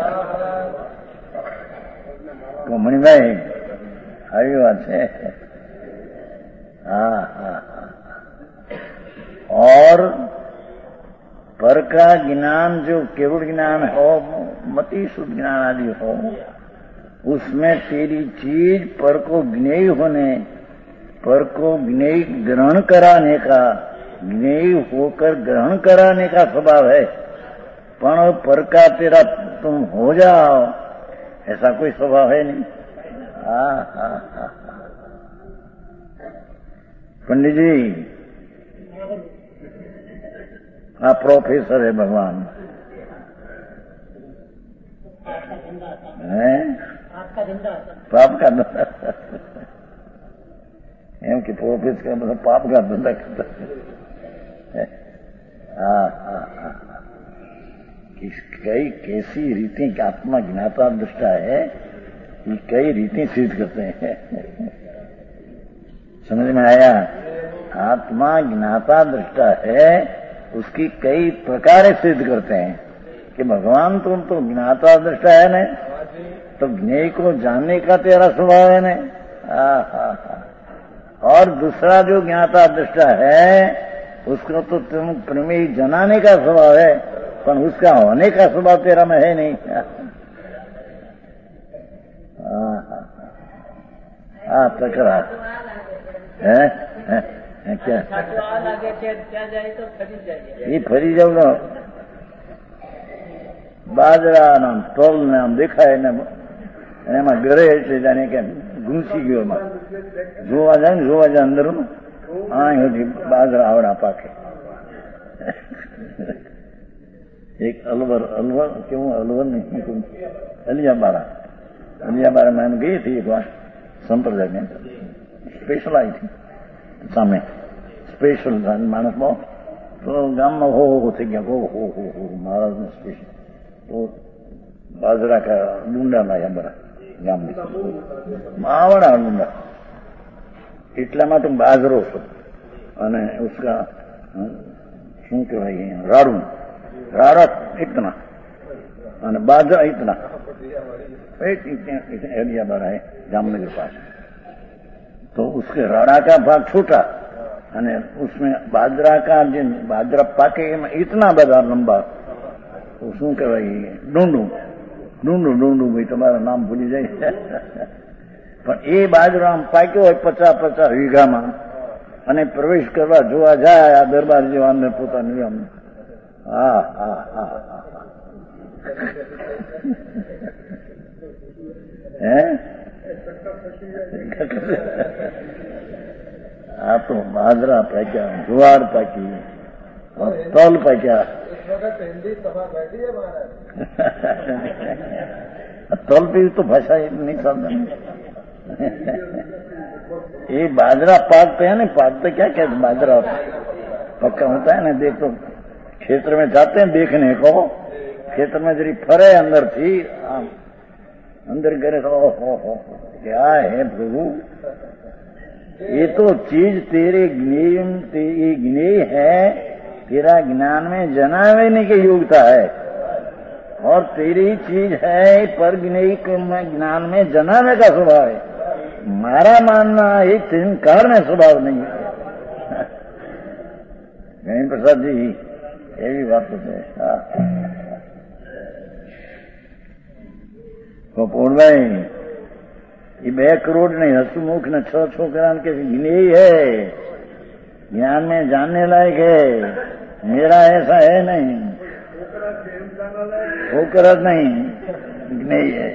कोमणी भाई આવી વાત છે। हाँ हाँ और पर का ज्ञान जो केवल ज्ञान हो मति शुद्ध ज्ञान आदि हो उसमें तेरी चीज पर को ज्ञेय होने पर को ज्ञेय ग्रहण कराने का ज्ञेय होकर ग्रहण कराने का स्वभाव है, पर पर का तेरा तुम हो जाओ ऐसा कोई स्वभाव है नहीं। हाँ हाँ हाँ पंडित जी आप प्रोफेसर है भगवान है पाप का धंधा एम कि प्रोफेसर का मतलब पाप का धंधा करता है। हाँ हाँ हाँ कई कैसी रीति की आत्मा ज्ञाता दृष्टा है कि कई रीति सिद्ध करते हैं। समझ में आया? आत्मा ज्ञाता दृष्टा है उसकी कई प्रकार सिद्ध करते हैं कि भगवान तुम तो ज्ञाता दृष्टा है न, तो ज्ञेय को जानने का तेरा स्वभाव है न। और दूसरा जो ज्ञाता दृष्टा है उसको तो तुम प्रमेय जनाने का स्वभाव है, पर उसका होने का स्वभाव तेरा में है नहीं। हाँ तकरार है, है, है क्या ये फरी जाओ ना બાજરા નામ ટોલ ને આમ દેખાય ને એમાં ઘરે એટલે જાણે કે ઘૂંસી ગયો એમાં જોવા જાય ને જોવા જાય અંદર આ સુધી બાજરા આવડા પાકે। એક અલવર અલવર કેવું અલવર નહીં અલિયાબારા અલિયાબારા માં એમ ગઈ હતી એક વાર સંપ્રદાય ને સ્પેશિયલ આવી હતી સામે સ્પેશિયલ માણસ બહુ તો ગામમાં હો હો થઈ ગયા હો હો હો હો મહારાજને સ્પેશિયલ तो बाजरा का लूंडा लाया बड़ा गाम में मावड़ा लूंडा એટલામાં તો બાજરો હતો અને उसका શું કહેવાય રાડું રાડા इतना અને बाजरा इतना एक एरिया बड़ा है जामनगर के पास, तो उसके राड़ा का भाग छोटा અને उसमें बाजरा का जिन बाजरा पाके इतना बड़ा लंबा શું કહેવાય ડુંડું ડુંડું ડુંડું ભાઈ તમારા નામ ભૂલી જાય પણ એ બાજરો આમ પાક્યો હોય પચાસ પચાસ વીઘામાં અને પ્રવેશ કરવા જોવા જાય આ દરબાર જેવા અંદર પોતાનું નિયમ। હા હા હા હે આ તો બાજરા પાક્યા જુવાર પાકી તલ પાક્યા तल पे तो भाषा नहीं समझ ये बाजरा पाकते हैं ना, पाकते क्या कहते बाजरा पक्का होता है ना। देख तो क्षेत्र में जाते हैं देखने को, क्षेत्र में जरी फरे अंदर थी अंदर करे तो ओ हो हो क्या है प्रभु, ये तो चीज तेरे ज्ञेय ये ज्ञेय है, तेरा ज्ञान में जनाने की योग्यता है, और तेरी चीज है पर ज्ञेय ज्ञान में जनाने का स्वभाव है। मारा मानना एक तिनकार में स्वभाव नहीं है। गणी प्रसाद जी ये भी बात है। कपूर भाई ये बे करोड़ नहीं हसमुख ने छ छोकरा के ज्ञेय है, ज्ञान में जानने लायक है, मेरा ऐसा है नहीं, होकर नहीं नहीं है।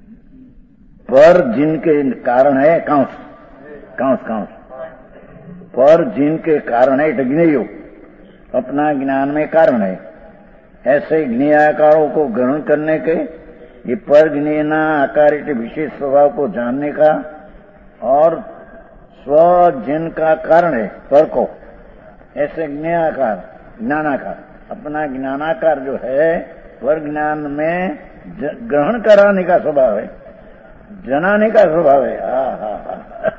पर जिनके कारण है कांस कांस कांस पर जिनके कारण है ज्ञेयो, अपना ज्ञान में कारण है। ऐसे ज्ञेयाकारों को ग्रहण करने के, ये पर ज्ञेयना आकार के विशेष स्वभाव को जानने का, और स्व जिनका कारण है पर को, ऐसे ज्ञेयाकार ज्ञानाकार, अपना ज्ञानाकार जो है पर ज्ञान में ग्रहण कराने का स्वभाव है, जनाने का स्वभाव है। हा हा हा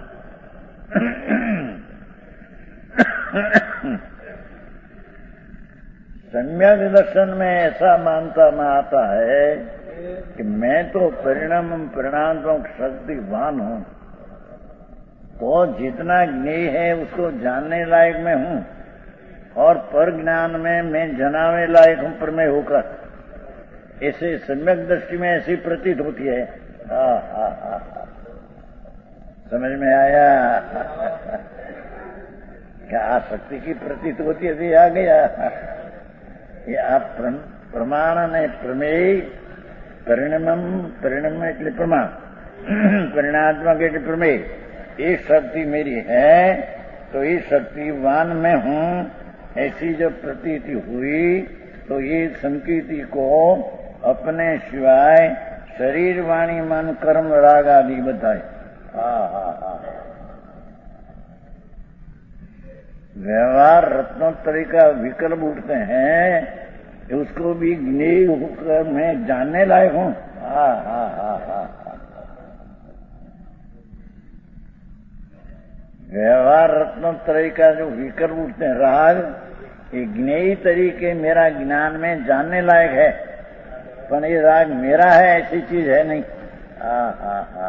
सम्यक दर्शन में ऐसा मानता में आता है कि मैं तो परिणाम परिणात्मक शक्तिवान हूं, तो जितना ज्ञेय है उसको जानने लायक मैं हूं, और पर ज्ञान में मैं जनाने लायक हूं प्रमेय होकर। ऐसे सम्यक दृष्टि में ऐसी प्रतीत होती है। हा हा हा समझ में आया? क्या आसक्ति की प्रतीत होती है? आ गया ये आप प्रमाण ने प्रमेय परिणमम, परिणम એટલે प्रमाण, परिणात्मक એટલે प्रमेय, ये शक्ति मेरी है, तो ये शक्तिवान में हूं, ऐसी जब प्रतीति हुई तो ये संकीर्ति को अपने सिवाय शरीर वाणी मन कर्म राग आदि बताए। हा हा हा व्यवहार रत्नोत्तरी का विकल्प उठते हैं, उसको भी ज्ञेय होकर मैं जानने लायक हूं। हा हा हा हा व्यवहार रत्नोत्तरी का जो विकल्प उठते हैं राग, ये ज्ञेय तरीके मेरा ज्ञान में जानने लायक है, पर ये राग मेरा है ऐसी चीज है नहीं। हा हा हा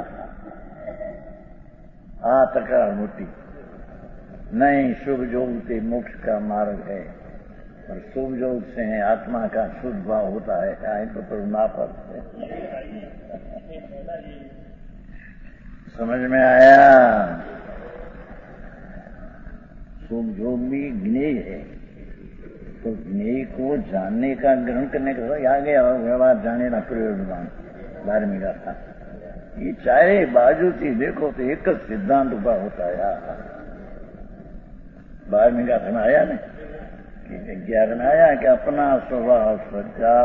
हा तकरार मोटी नहीं। शुभ योग से मोक्ष का मार्ग है, और शुभ योग से आत्मा का शुद्ध भाव होता है। आए तो करुणा पर समझ में आया? शुभ योग भी ज्ञेय है, तो ज्ञेय को जानने का ग्रहण करने का आ गया, व्यवहार जाने ना प्रयोजन धार्मिक था। ये चाहे बाजू थी देखो तो एक सिद्धांत उभा होता है। बारहवीं का समय आया ना कि ग्यारह में आया कि अपना स्वभाव सच्चार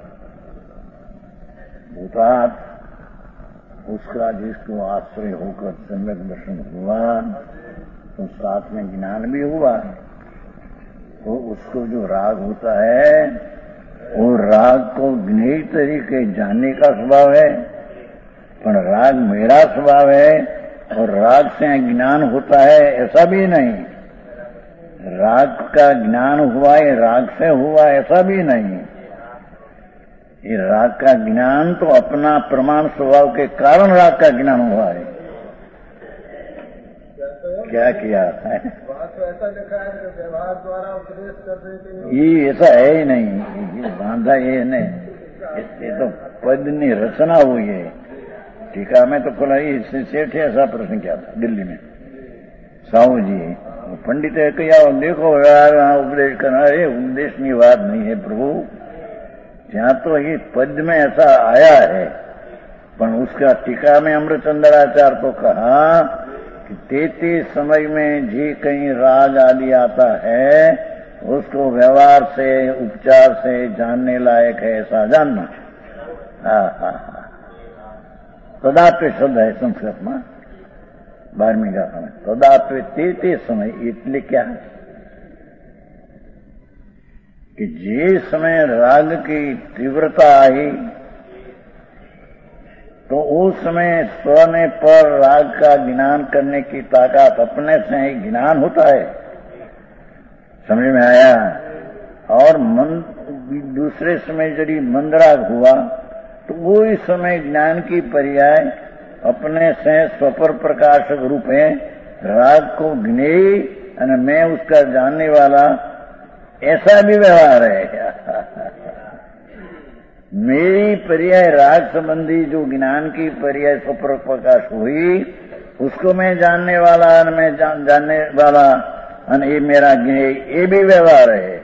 भूतात्, उसका जिसको आश्रय होकर सम्यक दर्शन हुआ तो साथ में ज्ञान भी हुआ, तो उसको जो राग होता है वो राग को ज्ञेय तरीके जानने का स्वभाव है, पर राग मेरा स्वभाव है और राग से ज्ञान होता है ऐसा भी नहीं। राग का ज्ञान हुआ ये राग से हुआ ऐसा भी नहीं। ये राग का ज्ञान तो अपना प्रमाण स्वभाव के कारण राग का ज्ञान हुआ है। क्या किया है? तो ऐसा लिखा है कि व्यवहार द्वारा उपदेश करने के लिए ये ऐसा है ही नहीं, ये बांधा ये नहीं, ये तो पद की रचना हुई है। टीका में तो खुला ही सेठ ऐसा प्रश्न किया था दिल्ली में, साहू जी पंडित है कया देखो यार उपदेश करना है, उपदेश की बात नहीं है प्रभु, जहां तो ये पद में ऐसा आया है, पर उसका टीका में अमृतचंद्राचार्य तो कहा कि तेते समय में जी कहीं राग आदि आता है उसको व्यवहार से उपचार से जानने लायक है, ऐसा जानना। हाँ हाँ हाँ तदात्व शब्द है संस्कृत में, बारहवीं का समय तदात्व ते ते समय એટલે क्या कि जे समय राग की तीव्रता आई तो उस समय स्वने पर राग का ज्ञान करने की ताकत अपने से ही ज्ञान होता है। समझ में आया? और मन दूसरे समय यदि मंदराग हुआ तो वो इस समय ज्ञान की पर्याय अपने से स्वपर प्रकाशक रूप है, राग को ज्ञेय और मैं उसका जानने वाला, ऐसा भी व्यवहार है। मेरी पर्याय राग संबंधी जो ज्ञान की पर्याय स्वपर प्रकाश हुई उसको मैं जानने वाला, मैं जान, जानने वाला और ये मेरा ज्ञेय, ये भी व्यवहार है।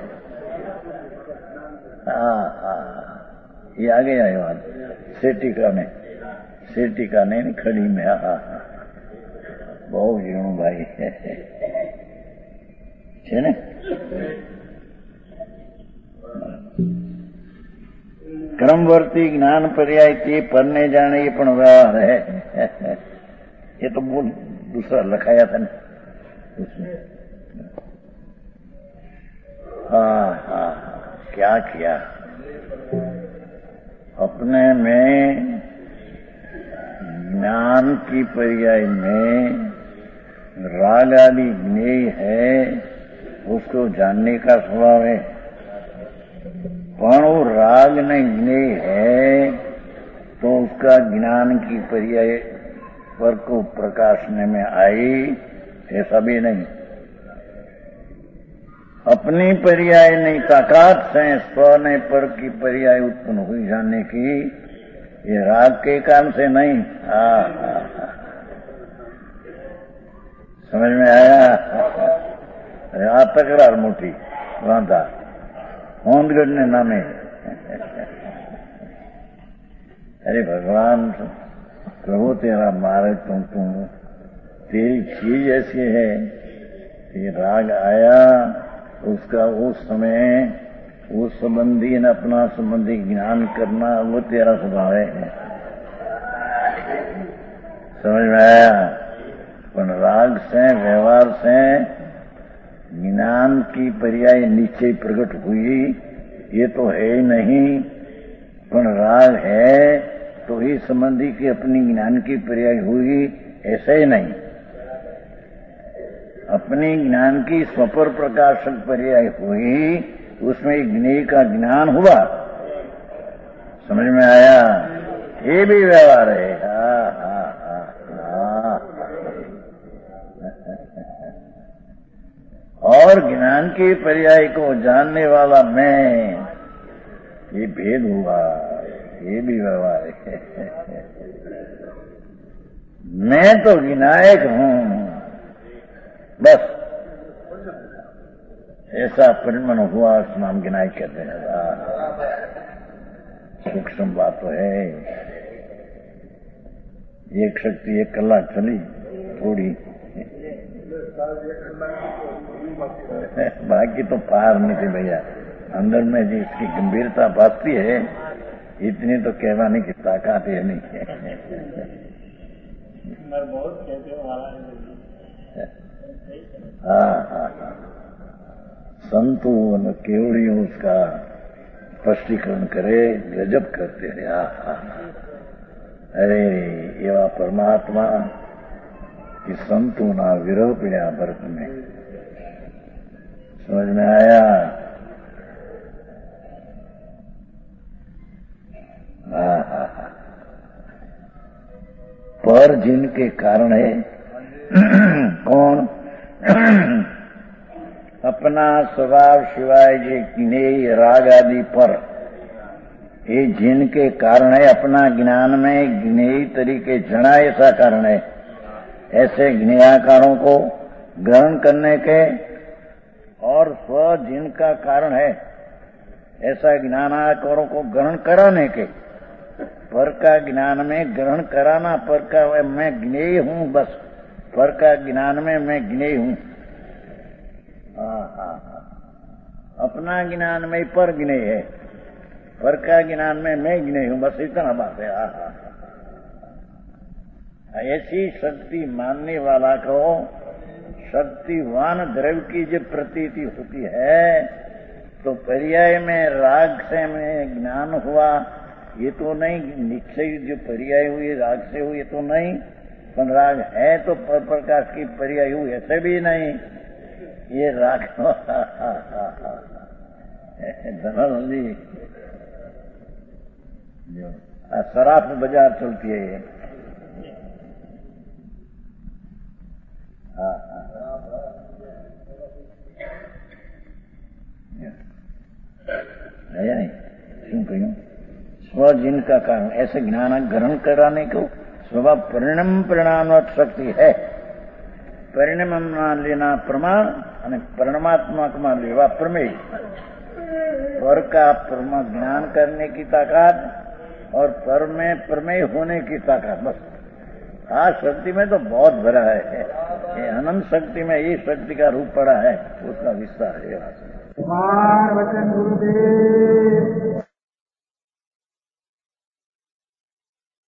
हाँ हाँ ये आ गया है बात सेटिका में, सेटिका नहीं खड़ी में। हाँ हाँ बहुत जीणु भाई છે ને? क्रमवर्ती ज्ञान पर्याय ते परने जाने ये पण व्यवहार है। ये तो बोल दूसरा लिखाया था ना उसमें। हाँ हाँ क्या किया, अपने में ज्ञान की पर्याय में राग आदि ज्ञेय है, उसको जानने का स्वभाव है। पण वो राग नहीं ज्ञेय है तो उसका ज्ञान की पर्याय पर को प्रकाशने में आई, ऐसा भी नहीं। अपनी पर्याय नहीं ताकत से स्व ने पर की पर्याय उत्पन्न हुई जानने की, ये राग के काम से नहीं। हाँ हाँ हाँ, समझ में आया? अरे आ तकरार मोटी वांधा होंदगढ़ ने नामे। अरे भगवान प्रभु तेरा मारे तुम तुम तेरी चीज ऐसी है, ये राग आया उसका उस समय उस संबंधी न अपना संबंधी ज्ञान करना वो तेरा स्वभाव है। समझ में आया? पर राग से व्यवहार से ज्ञान की पर्याय नीचे प्रकट हुई, ये तो है ही नहीं। पर राग है तो ही संबंधी की अपनी ज्ञान की पर्याय हुई, ऐसे ही नहीं। अपनी ज्ञान की स्वपर प्रकाशक पर्याय हुई, उसमें ज्ञेय का ज्ञान हुआ। समझ में आया? ये भी व्यवहार है। हाँ हाँ हाँ हाँ। और ज्ञान के पर्याय को जानने वाला मैं, ये भेद हुआ, ये भी व्यवहार है। मैं तो विनायक हूं बस, ऐसा परिमण हुआ, उसमें हम विनायक कहते हैं। सूक्ष्म बात तो है। एक शक्ति एक कला चली थोड़ी, बाकी तो पार नहीं थी भैया। अंदर में जिसकी गंभीरता भासती है, इतनी तो कहवाने की ताकत है नहीं। बहुत कहते हो हाँ हाँ हाँ, संतों न केवड़ियों उसका स्पष्टीकरण करे, गजब करते हैं। हाँ हाँ, अरे एवा परमात्मा कि संतों ना विरह पीड़ा भरत में। समझ में आया? हाँ हाँ हाँ, पर जिनके कारण है कौन? अपना स्वभाव सिवाय जे ज्ञेय राग आदि पर, ये जिनके कारण है अपना ज्ञान में ज्ञेय तरीके जना, ऐसा कारण है। ऐसे ज्ञेयाकारों को ग्रहण करने के और स्व जिनका कारण है, ऐसा ज्ञानाकारों को ग्रहण कराने के, पर का ज्ञान में ग्रहण कराना, पर का मैं ज्ञेय हूं बस, पर का ज्ञान में मैं ज्ञेय हूं। हाँ हाँ हाँ, अपना ज्ञान में पर ज्ञेय है, पर का ज्ञान में मैं ज्ञेय हूं, बस इतना बात है। हाँ हाँ, ऐसी शक्ति मानने वाला को शक्तिवान द्रव्य की जब प्रतीति होती है तो पर्याय में राग से में ज्ञान हुआ, ये तो नहीं। निश्चय जो पर्याय हुई राग से हुई, ये तो नहीं। पर राग है तो पर प्रकाश की पर्याय हुई, ऐसे भी नहीं। ये राग धनानंद जी शराब में बाजार चलती है ये। हाँ हाँ, है नहीं? क्यों कहूं? स्व जिनका कारण, ऐसे ज्ञान ग्रहण कराने को स्वभाव परिणाम परिणामवत शक्ति है। परिणाम मान लेना प्रमाण और परिणामात्मक मान लेवा प्रमेय। पर का प्रमा ज्ञान करने की ताकत और पर में प्रमेय होने की ताकत, बस हाँ, शक्ति में तो बहुत भरा है। ये अनंत शक्ति में ये शक्ति का रूप पड़ा है, उसका विस्तार है। कुमार वचन गुरुदेव